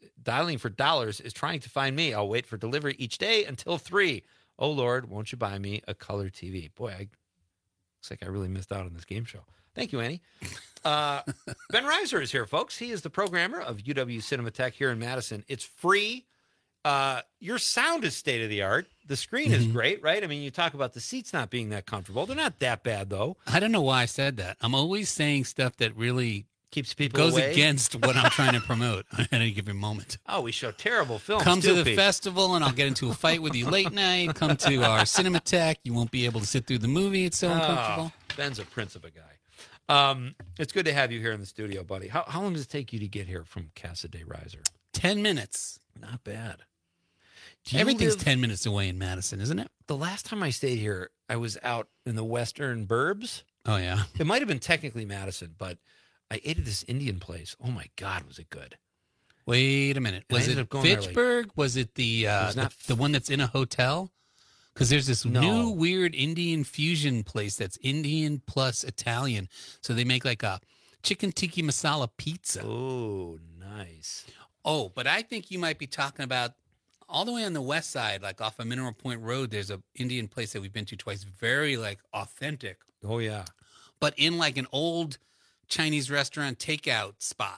is trying to find me. I'll wait for delivery each day until 3. Oh, Lord, won't you buy me a color TV? Boy, looks like I really missed out on this game show. Thank you, Annie. Ben Reiser is here, folks. He is the programmer of UW Cinematheque here in Madison. It's free. Your sound is state-of-the-art. The screen is great, right? I mean, you talk about the seats not being that comfortable. They're not that bad, though. I don't know why I said that. I'm always saying stuff that really keeps people goes away. Against what I'm trying to promote at any given moment. Oh, we show terrible films. Come to the festival and I'll get into a fight with you late night. Come to our Cinematheque. You won't be able to sit through the movie. It's so uncomfortable. Ben's a prince of a guy. It's good to have you here in the studio, buddy. How long does it take you to get here from Casa de Reiser? 10 minutes. Not bad. Everything's 10 minutes away in Madison, isn't it? The last time I stayed here, I was out in the western burbs. Oh, yeah. It might have been technically Madison, but I ate at this Indian place. Oh, my God, was it good. Wait a minute. Was it Fitchburg? Was it the one that's in a hotel? Because there's this new weird Indian fusion place that's Indian plus Italian. So they make like a chicken tikka masala pizza. Oh, nice. Oh, but I think you might be talking about all the way on the west side, like off of Mineral Point Road, there's an Indian place that we've been to twice. Very like authentic. Oh, yeah. But in like an old Chinese restaurant takeout spot.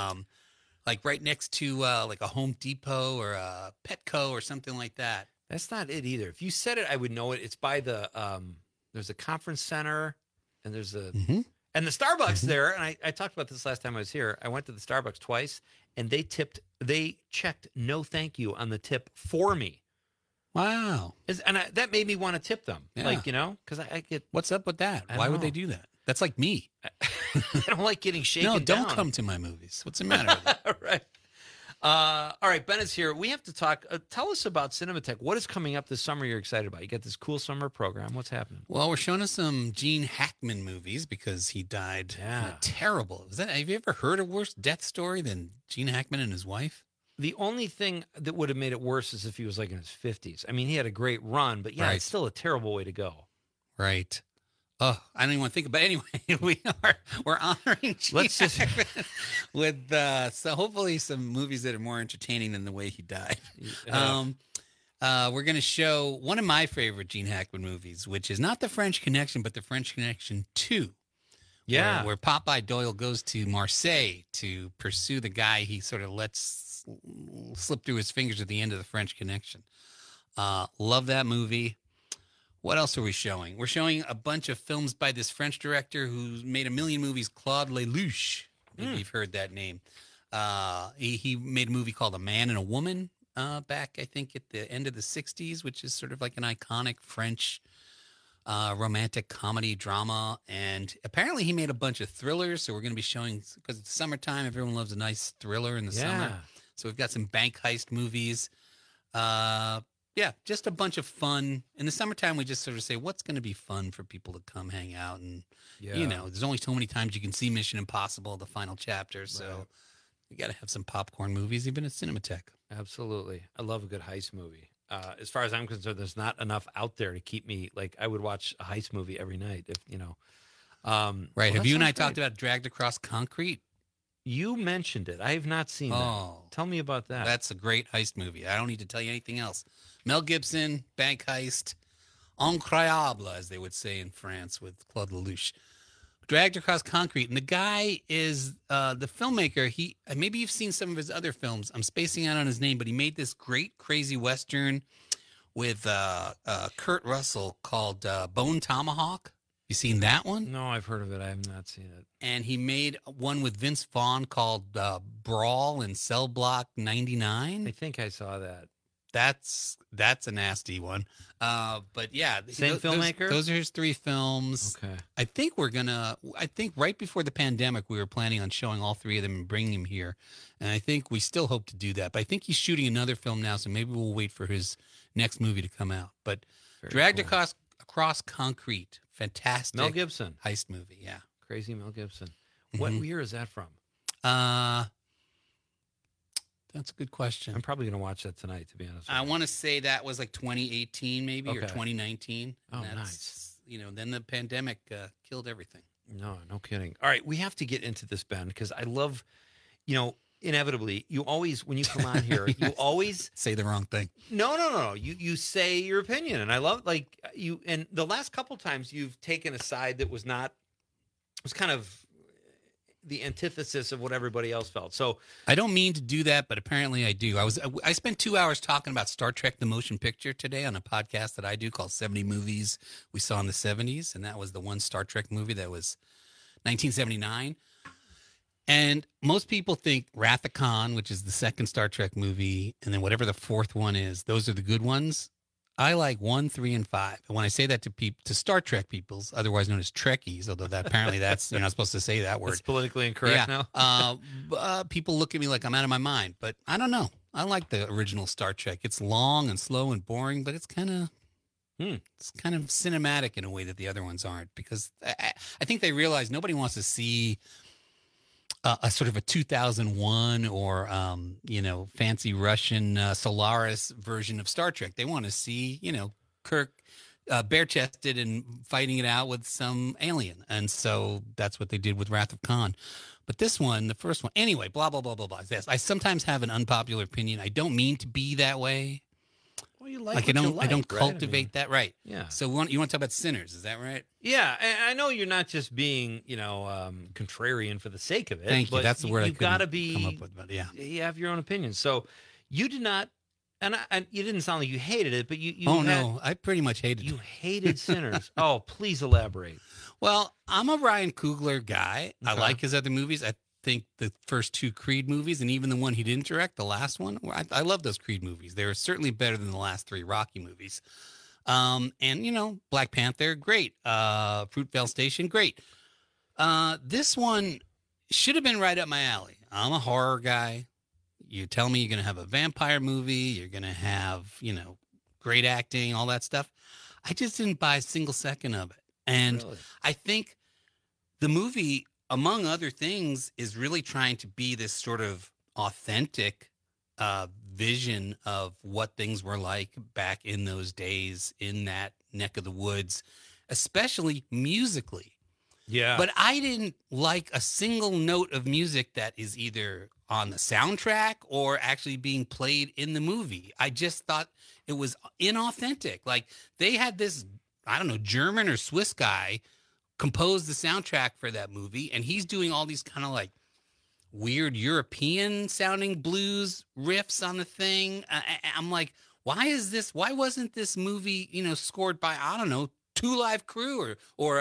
Like right next to like a Home Depot or a Petco or something like that. That's not it either. If you said it, I would know it. It's by the there's a conference center and there's a and the Starbucks there. And I talked about this last time I was here. I went to the Starbucks twice and they checked no thank you on the tip for me. Wow. And that made me want to tip them. Yeah. Like, because I get. What's up with that? Why would they do that? That's like me. I don't like getting shaken down. No, don't come to my movies. What's the matter with you? Right. All right, Ben is here. We have to talk. Tell us about Cinematheque. What is coming up this summer you're excited about? You got this cool summer program. What's happening? Well, we're showing us some Gene Hackman movies because he died terrible. Have you ever heard a worse death story than Gene Hackman and his wife? The only thing that would have mad it worse is if he was like in his 50s. I mean, he had a great run, but yeah, it's still a terrible way to go. Right. Oh, I don't even want to think about it. Anyway, we're honoring Gene Hackman with so hopefully some movies that are more entertaining than the way he died. We're going to show one of my favorite Gene Hackman movies, which is not The French Connection, but The French Connection 2. Yeah. Where Popeye Doyle goes to Marseille to pursue the guy he sort of lets slip through his fingers at the end of The French Connection. Love that movie. What else are we showing? We're showing a bunch of films by this French director who's made a million movies, Claude Lelouch. Maybe you've heard that name. He made a movie called A Man and a Woman back, I think, at the end of the 60s, which is sort of like an iconic French romantic comedy drama. And apparently he made a bunch of thrillers. So we're going to be showing, because it's summertime, everyone loves a nice thriller in the summer. So we've got some bank heist movies. Yeah, just a bunch of fun. In the summertime, we just sort of say, what's going to be fun for people to come hang out? And, you know, there's only so many times you can see Mission Impossible, the final chapter. So you got to have some popcorn movies, even at Cinematheque. Absolutely. I love a good heist movie. As far as I'm concerned, there's not enough out there to keep me, like, I would watch a heist movie every night, if you know. Right. Have you and I talked about Dragged Across Concrete? You mentioned it. I have not seen that. Tell me about that. That's a great heist movie. I don't need to tell you anything else. Mel Gibson, bank heist, incroyable, as they would say in France with Claude Lelouch. Dragged Across Concrete. And the guy is the filmmaker. Maybe you've seen some of his other films. I'm spacing out on his name, but he made this great, crazy Western with Kurt Russell called Bone Tomahawk. You seen that one? No, I've heard of it. I have not seen it. And he made one with Vince Vaughn called Brawl in Cell Block 99. I think I saw that. That's a nasty one. But yeah. Same filmmaker? Those are his three films. Okay. I think right before the pandemic, we were planning on showing all three of them and bringing him here. And I think we still hope to do that. But I think he's shooting another film now, so maybe we'll wait for his next movie to come out. But Dragged Across Concrete. Fantastic. Mel Gibson. Heist movie, yeah. Crazy Mel Gibson. What year is that from? That's a good question. I'm probably going to watch that tonight, to be honest. I want to say that was like 2018 maybe or 2019. Oh, nice. You know, then the pandemic killed everything. No kidding. All right, we have to get into this, Ben, because I love, inevitably, you always, when you come on here, you always say the wrong thing. No. You say your opinion, and I love and the last couple times you've taken a side that was kind of the antithesis of what everybody else felt. So I don't mean to do that, but apparently I do. I spent 2 hours talking about Star Trek: The Motion Picture today on a podcast that I do called 70 Movies We Saw in the 70s, and that was the one Star Trek movie that was 1979. And most people think Wrath of Khan, which is the second Star Trek movie, and then whatever the fourth one is, those are the good ones. I like 1, 3, and 5. And when I say that to Star Trek peoples, otherwise known as Trekkies, although apparently that's you're not supposed to say that word. It's politically incorrect now. People look at me like I'm out of my mind, but I don't know. I like the original Star Trek. It's long and slow and boring, but it's kind of cinematic in a way that the other ones aren't, because I think they realize nobody wants to see a sort of a 2001 or, fancy Russian Solaris version of Star Trek. They want to see, Kirk bare-chested and fighting it out with some alien. And so that's what they did with Wrath of Khan. But this one, the first one, anyway, blah, blah, blah, blah, blah. Yes, I sometimes have an unpopular opinion. I don't mean to be that way. Well, you like I don't cultivate right? that, right? Yeah. So you want to talk about Sinners? Is that right? Yeah, and I know you're not just being, contrarian for the sake of it. Thank you. That's the word I couldn't come up with. But yeah, you have your own opinion. So you did not, and you didn't sound like you hated it, but you. No, I pretty much hated it. You hated Sinners. Oh, please elaborate. Well, I'm a Ryan Coogler guy. Okay. I like his other movies. I think the first two Creed movies, and even the one he didn't direct, the last one, I love those Creed movies. They're certainly better than the last three Rocky movies. And Black Panther, great. Fruitvale Station, great. This one should have been right up my alley. I'm a horror guy. You tell me you're going to have a vampire movie, you're going to have, great acting, all that stuff. I just didn't buy a single second of it. And really? I think the movie, among other things, is really trying to be this sort of authentic vision of what things were like back in those days in that neck of the woods, especially musically. Yeah. But I didn't like a single note of music that is either on the soundtrack or actually being played in the movie. I just thought it was inauthentic. Like they had this, I don't know, German or Swiss guy compose the soundtrack for that movie, and he's doing all these kind of like weird European sounding blues riffs on the thing. I'm like, why wasn't this movie, scored by, I don't know, Two Live Crew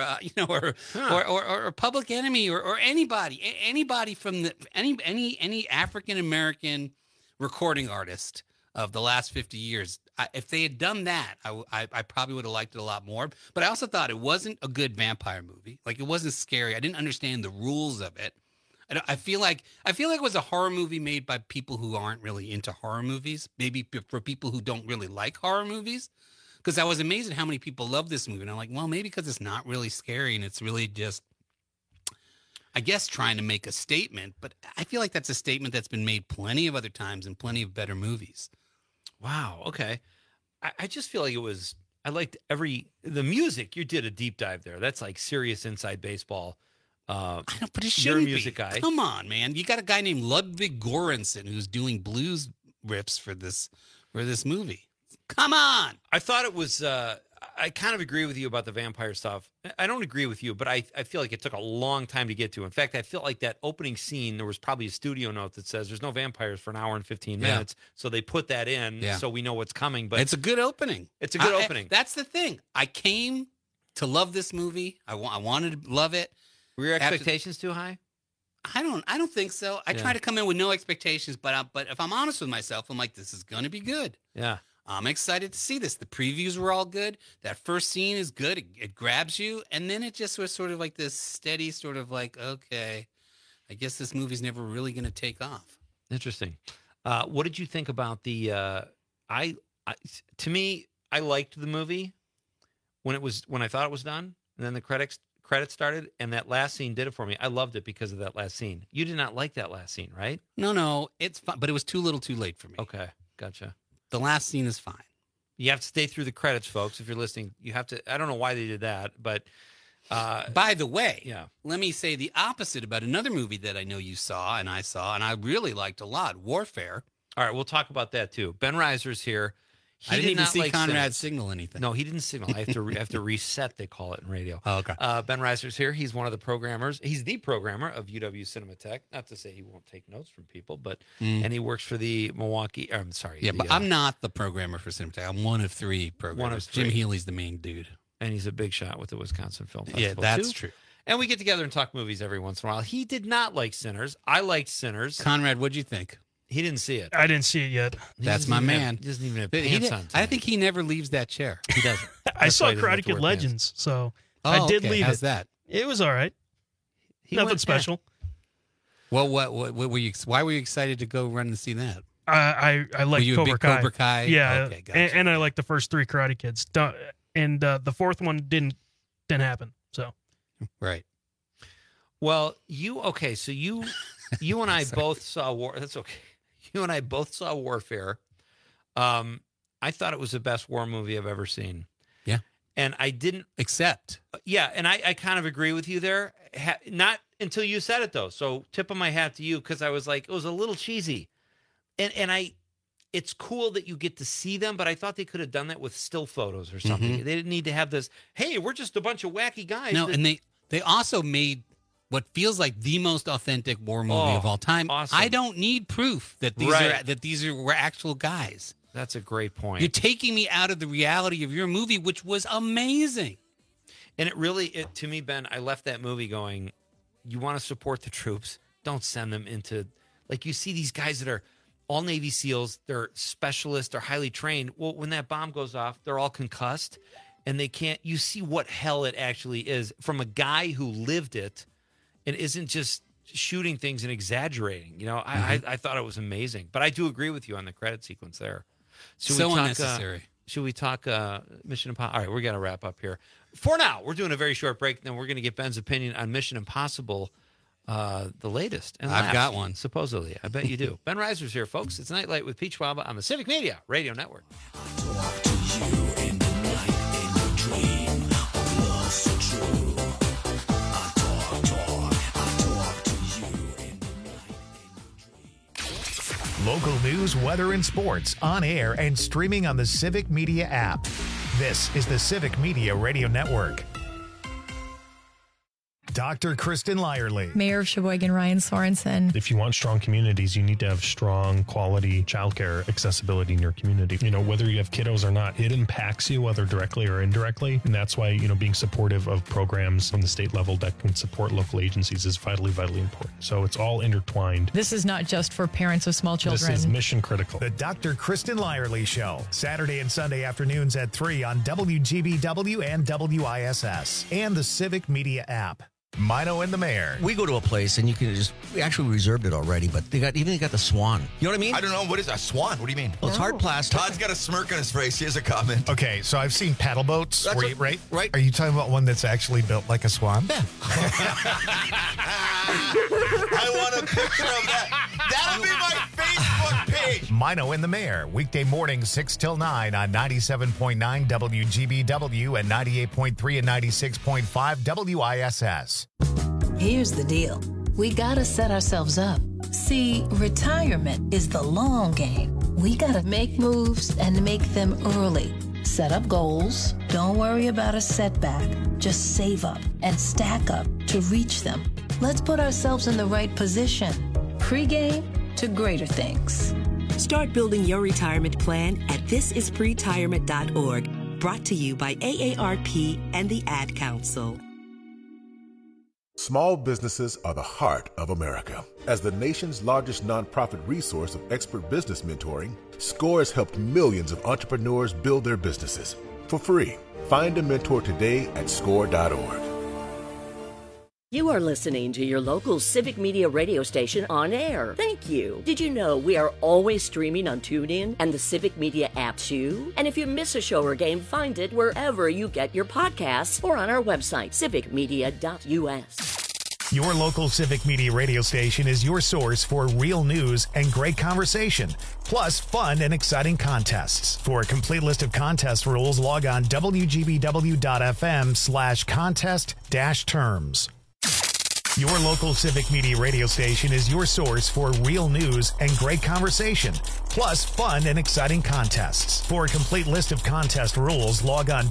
or Public Enemy or anybody from any African American recording artist of the last 50 years. If they had done that, I probably would have liked it a lot more. But I also thought it wasn't a good vampire movie. Like it wasn't scary. I didn't understand the rules of it. I feel like it was a horror movie made by people who aren't really into horror movies. Maybe for people who don't really like horror movies. Because I was amazed at how many people love this movie. And I'm like, well, maybe because it's not really scary and it's really just, I guess, trying to make a statement. But I feel like that's a statement that's been made plenty of other times in plenty of better movies. Wow. Okay. I just feel like I liked the music. You did a deep dive there. That's like serious inside baseball. I know, but it shouldn't be. Music guy. Come on, man. You got a guy named Ludwig Göransson who's doing blues riffs for this movie. Come on. I thought it was, I kind of agree with you about the vampire stuff. I don't agree with you, but I feel like it took a long time to get to. In fact, I feel like that opening scene, there was probably a studio note that says there's no vampires for an hour and 15 minutes. So they put that in so we know what's coming. But it's a good opening. It's a good opening. That's the thing. I came to love this movie. I wanted to love it. Were your expectations too high? I don't think so. I try to come in with no expectations, but if I'm honest with myself, I'm like, this is going to be good. Yeah. I'm excited to see this. The previews were all good. That first scene is good. It grabs you. And then it just was sort of like this steady sort of like, okay, I guess this movie's never really going to take off. Interesting. What did you think about the, to me, I liked the movie when I thought it was done. And then the credits started and that last scene did it for me. I loved it because of that last scene. You did not like that last scene, right? No, it's fun, but it was too little too late for me. Okay. Gotcha. The last scene is fine. You have to stay through the credits, folks. If you're listening, you have to. I don't know why they did that, but by the way, let me say the opposite about another movie that I know you saw and I really liked a lot, Warfare. All right, we'll talk about that too. Ben Reiser's here. I didn't even see Conrad signal anything. No, he didn't signal. I have to reset, they call it in radio. Oh, okay. Ben Reiser's here. He's one of the programmers. He's the programmer of UW Cinematech. Not to say he won't take notes from people, but and he works for the Milwaukee. I'm sorry. Yeah, but I'm not the programmer for Cinematech. I'm one of three programmers. One of three. Jim Healy's the main dude. And he's a big shot with the Wisconsin Film Festival. Yeah, that's true. And we get together and talk movies every once in a while. He did not like Sinners. I liked Sinners. Conrad, what'd you think? He didn't see it. I didn't see it yet. That's my man. He doesn't even have pants on. I think he never leaves that chair. He doesn't. I saw Karate Kid Legends, so I did leave How's it. that? It was all right. Nothing special. Well, what were you? Why were you excited to go run and see that? I like Cobra Kai. Cobra Kai? Yeah, Okay, gotcha. and I like the first three Karate Kids. And the fourth one didn't happen. So right. Well, so you and I both saw War. That's okay. You and I both saw Warfare. I thought it was the best war movie I've ever seen. Yeah. And I didn't accept. Yeah, and I kind of agree with you there. Not until you said it though. So tip of my hat to you, because I was like, it was a little cheesy. And it's cool that you get to see them, but I thought they could have done that with still photos or something. Mm-hmm. They didn't need to have this, hey, we're just a bunch of wacky guys. No, and they also made what feels like the most authentic war movie of all time. Awesome. I don't need proof that these were actual guys. That's a great point. You're taking me out of the reality of your movie, which was amazing. And to me, Ben, I left that movie going, you want to support the troops, don't send them into, like, you see these guys that are all Navy SEALs, they're specialists, they're highly trained. Well, when that bomb goes off, they're all concussed, and you see what hell it actually is from a guy who lived it and isn't just shooting things and exaggerating. You know, I thought it was amazing. But I do agree with you on the credit sequence there. Unnecessary. Should we talk Mission Impossible? All right, we're going to wrap up here. For now, we're doing a very short break. Then we're going to get Ben's opinion on Mission Impossible, the latest. And I've got one. Supposedly. I bet you do. Ben Reiser's here, folks. It's Nightlight with Pete Schwaba on the Civic Media Radio Network. Local news, weather, and sports on air and streaming on the Civic Media app. This is the Civic Media Radio Network. Dr. Kristen Lyerly. Mayor of Sheboygan, Ryan Sorensen. If you want strong communities, you need to have strong quality childcare accessibility in your community. You know, whether you have kiddos or not, it impacts you, whether directly or indirectly. And that's why, you know, being supportive of programs from the state level that can support local agencies is vitally, vitally important. So it's all intertwined. This is not just for parents of small children. This is mission critical. The Dr. Kristen Lyerly Show, Saturday and Sunday afternoons at 3 on WGBW and WISS and the Civic Media app. Mino and the Mayor. We go to a place and you can we actually reserved it already, but they got the swan. You know what I mean? I don't know. What is a swan? What do you mean? Well, it's hard plastic. Todd's got a smirk on his face. Here's a comment. Okay, so I've seen paddle boats. Right? Are you talking about one that's actually built like a swan? Yeah. I want a picture of that. That'll be my Facebook page. Mino and the Mayor, weekday mornings 6 till 9 on 97.9 WGBW and 98.3 and 96.5 WISS. Here's the deal. We gotta set ourselves up. See, retirement is the long game. We gotta make moves and make them early. Set up goals. Don't worry about a setback. Just save up and stack up to reach them. Let's put ourselves in the right position. Pre-game to greater things. Start building your retirement plan at thisispretirement.org. Brought to you by AARP and the Ad Council. Small businesses are the heart of America. As the nation's largest nonprofit resource of expert business mentoring, SCORE has helped millions of entrepreneurs build their businesses for free. Find a mentor today at score.org. You are listening to your local Civic Media radio station on air. Thank you. Did you know we are always streaming on TuneIn and the Civic Media app too? And if you miss a show or game, find it wherever you get your podcasts or on our website, civicmedia.us. Your local Civic Media radio station is your source for real news and great conversation, plus fun and exciting contests. For a complete list of contest rules, log on wgbw.fm/contest-terms. Your local Civic Media radio station is your source for real news and great conversation, plus fun and exciting contests. For a complete list of contest rules, log on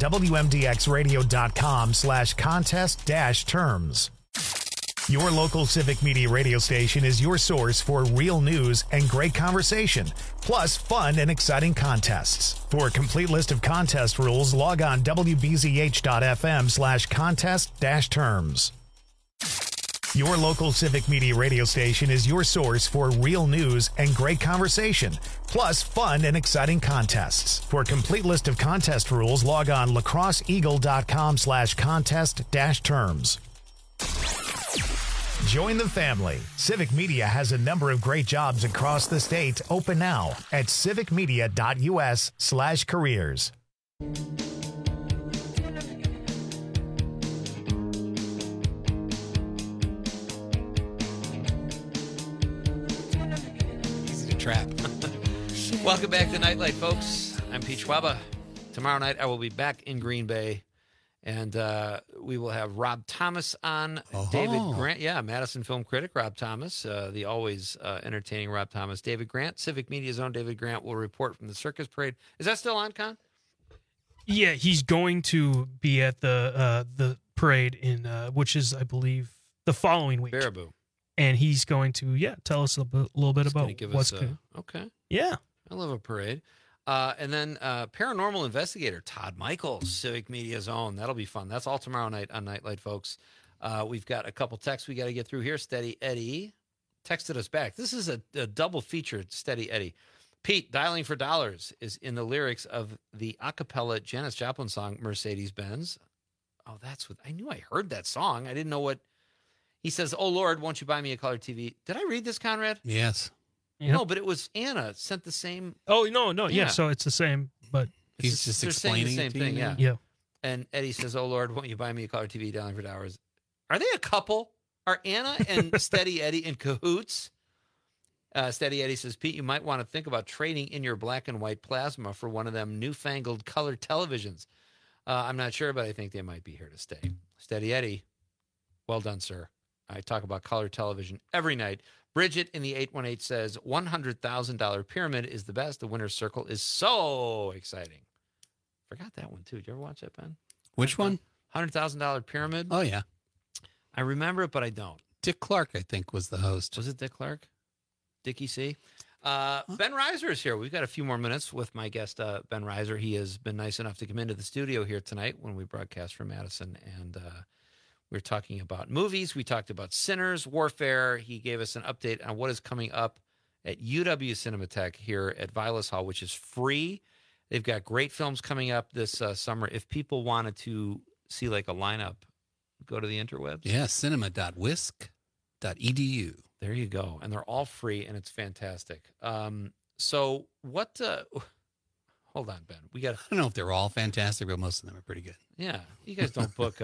wmdxradio.com/contest-terms. Your local Civic Media radio station is your source for real news and great conversation, plus fun and exciting contests. For a complete list of contest rules, log on wbzh.fm/contest-terms. Your local Civic Media radio station is your source for real news and great conversation, plus fun and exciting contests. For a complete list of contest rules, log on lacrosseeagle.com/contest-terms. Join the family. Civic Media has a number of great jobs across the state open now at civicmedia.us/careers. Trap. Welcome back to Nightlight, folks. I'm Pete Schwaba. Tomorrow night I will be back in Green Bay, and we will have Rob Thomas on. David Grant, Madison film critic Rob Thomas, the always entertaining Rob Thomas. David Grant, Civic Media's own David Grant, will report from the Circus Parade. Is that still on, Con? Yeah, he's going to be at the parade in which is, I believe, the following week. Baraboo. And he's going to, tell us a little bit about what's going. Okay. Yeah. I love a parade. And then paranormal investigator Todd Michaels, Civic Media's own. That'll be fun. That's all tomorrow night on Nightlight, folks. We've got a couple texts we got to get through here. Steady Eddie texted us back. This is a double feature, Steady Eddie. Pete, Dialing for Dollars is in the lyrics of the a cappella Janis Joplin song, Mercedes-Benz. Oh, that's what I knew. I heard that song. I didn't know what. He says, "Oh Lord, won't you buy me a color TV?" Did I read this, Conrad? Yes. Yep. No, but it was Anna sent the same. Oh no, yeah. So it's the same, but He's just they're saying explaining the same it to thing. you? Yeah. Yeah. And Eddie says, "Oh Lord, won't you buy me a color TV down for hours?" Are they a couple? Are Anna and Steady Eddie in cahoots? Steady Eddie says, "Pete, you might want to think about trading in your black and white plasma for one of them newfangled color televisions. I'm not sure, but I think they might be here to stay." Steady Eddie, well done, sir. I talk about color television every night. Bridget in the 818 says, $100,000 pyramid is the best. The winner's circle is so exciting. Forgot that one, too. Did you ever watch that, Ben? Which one? $100,000 pyramid. Oh, yeah. I remember it, but I don't. Dick Clark, I think, was the host. Was it Dick Clark? Dickie C? Ben Reiser is here. We've got a few more minutes with my guest, Ben Reiser. He has been nice enough to come into the studio here tonight when we broadcast from Madison, and we're talking about movies. We talked about Sinners, Warfare. He gave us an update on what is coming up at UW Cinematheque here at Vilas Hall, which is free. They've got great films coming up this summer. If people wanted to see like a lineup, go to the interwebs. Yeah, cinema.wisc.edu. There you go. And they're all free, and it's fantastic. So what hold on, Ben. We got I don't know if they're all fantastic, but most of them are pretty good. Yeah. You guys don't book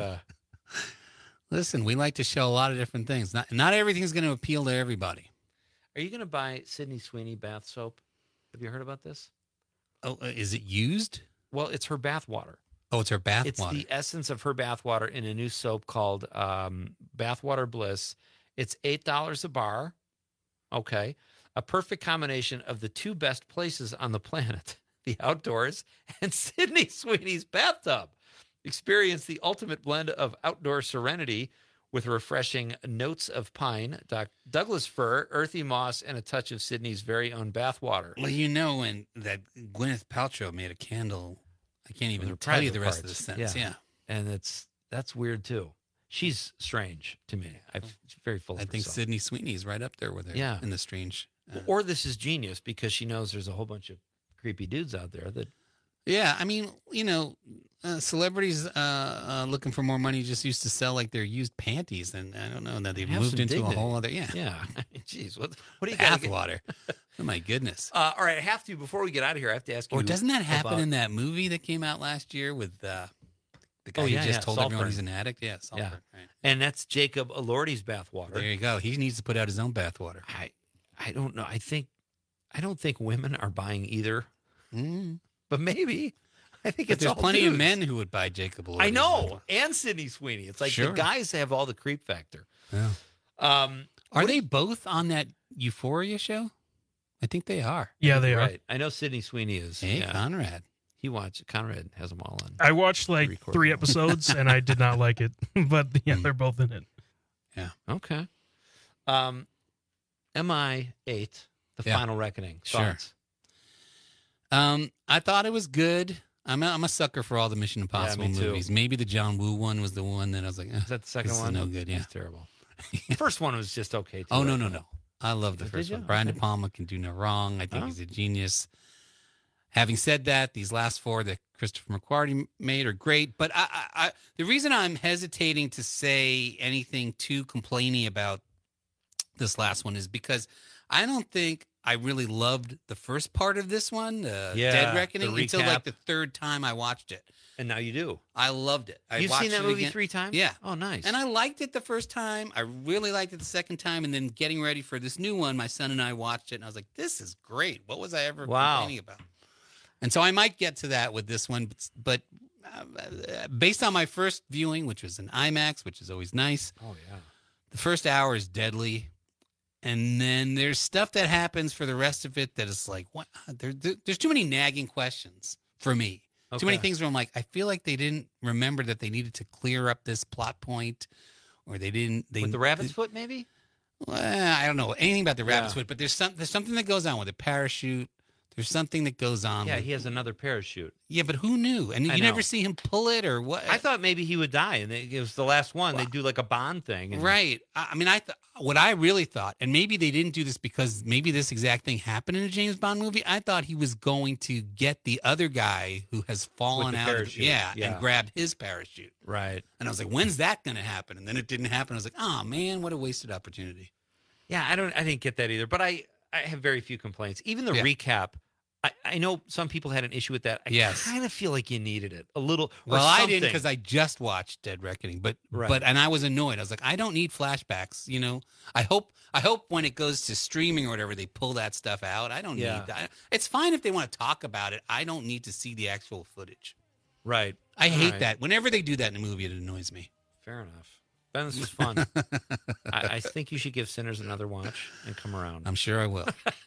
Listen, we like to show a lot of different things. Not everything's going to appeal to everybody. Are you going to buy Sydney Sweeney bath soap? Have you heard about this? Oh, is it used? Well, it's her bath water. Oh, it's her bath It's water. the essence of her bath water in a new soap called Bathwater Bliss. It's $8 a bar. Okay. A perfect combination of the two best places on the planet, the outdoors and Sydney Sweeney's bathtub. Experience the ultimate blend of outdoor serenity with refreshing notes of pine, Douglas fir, earthy moss, and a touch of Sydney's very own bathwater. Well, you know, when that Gwyneth Paltrow made a candle, I can't even tell you the rest of the sentence. Yeah. And that's weird too. She's strange to me. She's very full of I think herself. Sydney Sweeney is right up there with her. Yeah. In the strange. Or this is genius because she knows there's a whole bunch of creepy dudes out there that. Yeah, I mean, you know, celebrities looking for more money just used to sell like their used panties, and I don't know, now they've Have moved some into dignity. a whole other Yeah. Jeez, what do you bath water? Oh my goodness! All right, I have to before we get out of here. I have to ask you. Or doesn't that happen about- in that movie that came out last year with the guy who just told everyone he's an addict? Yeah, Saltburn, right. And that's Jacob Elordi's bathwater. There you go. He needs to put out his own bathwater. I don't know. I don't think women are buying either, but maybe. I think But it's there's all plenty dudes. of men who would buy Jacob Elordi. I know, and Sydney Sweeney. It's like Sure. the guys have all the creep factor. Yeah. Are they both on that Euphoria show? I think they are. Yeah, they are. Right. I know Sydney Sweeney is. Hey, yeah. Conrad. Conrad has them all on. I watched like 3 episodes and I did not like it, but yeah, they're both in it. Yeah. Okay. MI8, The Final Reckoning. Sure. Thoughts? I thought it was good. I'm a sucker for all the Mission Impossible me too. movies. Maybe the John Woo one was the one that I was like, Is that the second this one? is no good. Yeah. It's terrible. The first one was just okay, too. Oh, no. I love the Did first you? one. Brian Okay. De Palma can do no wrong. I think Oh. he's a genius. Having said that, these last 4 that Christopher McQuarrie made are great. But I the reason I'm hesitating to say anything too complaining about this last one is because I don't think I really loved the first part of this one, Dead Reckoning, the until recap. like the 3rd time I watched it. And now you do. I loved it. You've watched seen that it movie again. 3 times? Yeah. Oh, nice. And I liked it the first time. I really liked it the second time. And then getting ready for this new one, my son and I watched it. And I was like, this is great. What was I ever complaining about? And so I might get to that with this one. But based on my first viewing, which was an IMAX, which is always nice. Oh, yeah. The first hour is deadly. And then there's stuff that happens for the rest of it that is like, what? There's too many nagging questions for me. Too many Okay. things where I'm like, I feel like they didn't remember that they needed to clear up this plot point, or they didn't. With the rabbit's foot, maybe? Well, I don't know anything about the rabbit's Yeah. foot, but there's something that goes on with the parachute. There's something that goes on. Yeah, he has another parachute. Yeah, but who knew? And you never see him pull it or what? I thought maybe he would die, and it was the last one. They do like a Bond thing. And... Right. I mean, what I really thought, and maybe they didn't do this because maybe this exact thing happened in a James Bond movie. I thought he was going to get the other guy who has fallen out. And grab his parachute. Right. And I was like, when's that going to happen? And then it didn't happen. I was like, oh man, what a wasted opportunity. Yeah, I didn't get that either. But I have very few complaints. Even the recap. I know some people had an issue with that. I kind of feel like you needed it a little. Well, I didn't because I just watched Dead Reckoning, but and I was annoyed. I was like, I don't need flashbacks. You know, I hope when it goes to streaming or whatever, they pull that stuff out. I don't need that. It's fine if they want to talk about it. I don't need to see the actual footage. Right. I hate that. Whenever they do that in a movie, it annoys me. Fair enough. Ben, this was fun. I think you should give Sinners another watch and come around. I'm sure I will.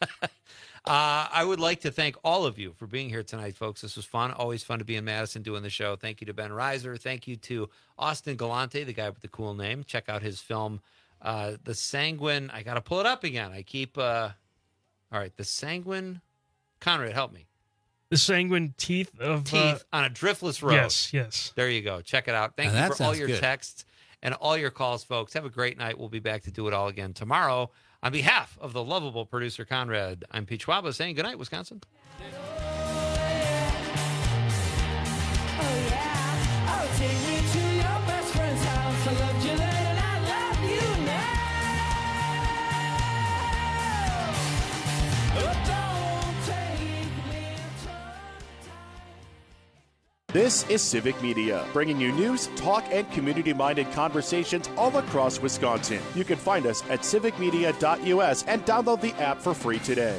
I would like to thank all of you for being here tonight, folks. This was fun. Always fun to be in Madison doing the show. Thank you to Ben Reiser. Thank you to Austin Galante, the guy with the cool name. Check out his film, The Sanguine. I got to pull it up again. I keep... all right, The Sanguine... Conrad, help me. The Sanguine Teeth of... on a Driftless Road. Yes. There you go. Check it out. Thank you for all your texts and all your calls, folks. Have a great night. We'll be back to do it all again tomorrow. On behalf of the lovable producer, Conrad, I'm Pete Schwaba saying good night, Wisconsin. This is Civic Media, bringing you news, talk, and community-minded conversations all across Wisconsin. You can find us at civicmedia.us and download the app for free today.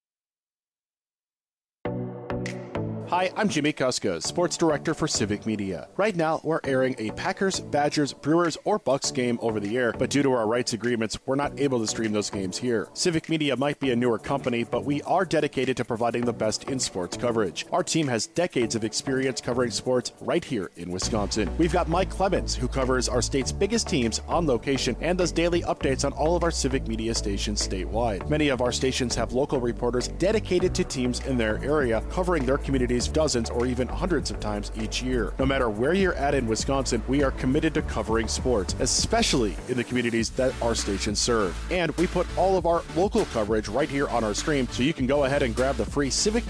Hi, I'm Jimmy Kuska, Sports Director for Civic Media. Right now, we're airing a Packers, Badgers, Brewers, or Bucks game over the air, but due to our rights agreements, we're not able to stream those games here. Civic Media might be a newer company, but we are dedicated to providing the best in sports coverage. Our team has decades of experience covering sports right here in Wisconsin. We've got Mike Clemens, who covers our state's biggest teams on location and does daily updates on all of our Civic Media stations statewide. Many of our stations have local reporters dedicated to teams in their area, covering their communities dozens or even hundreds of times each year. No matter where you're at in Wisconsin, we are committed to covering sports, especially in the communities that our stations serve. And we put all of our local coverage right here on our stream, so you can go ahead and grab the free Civic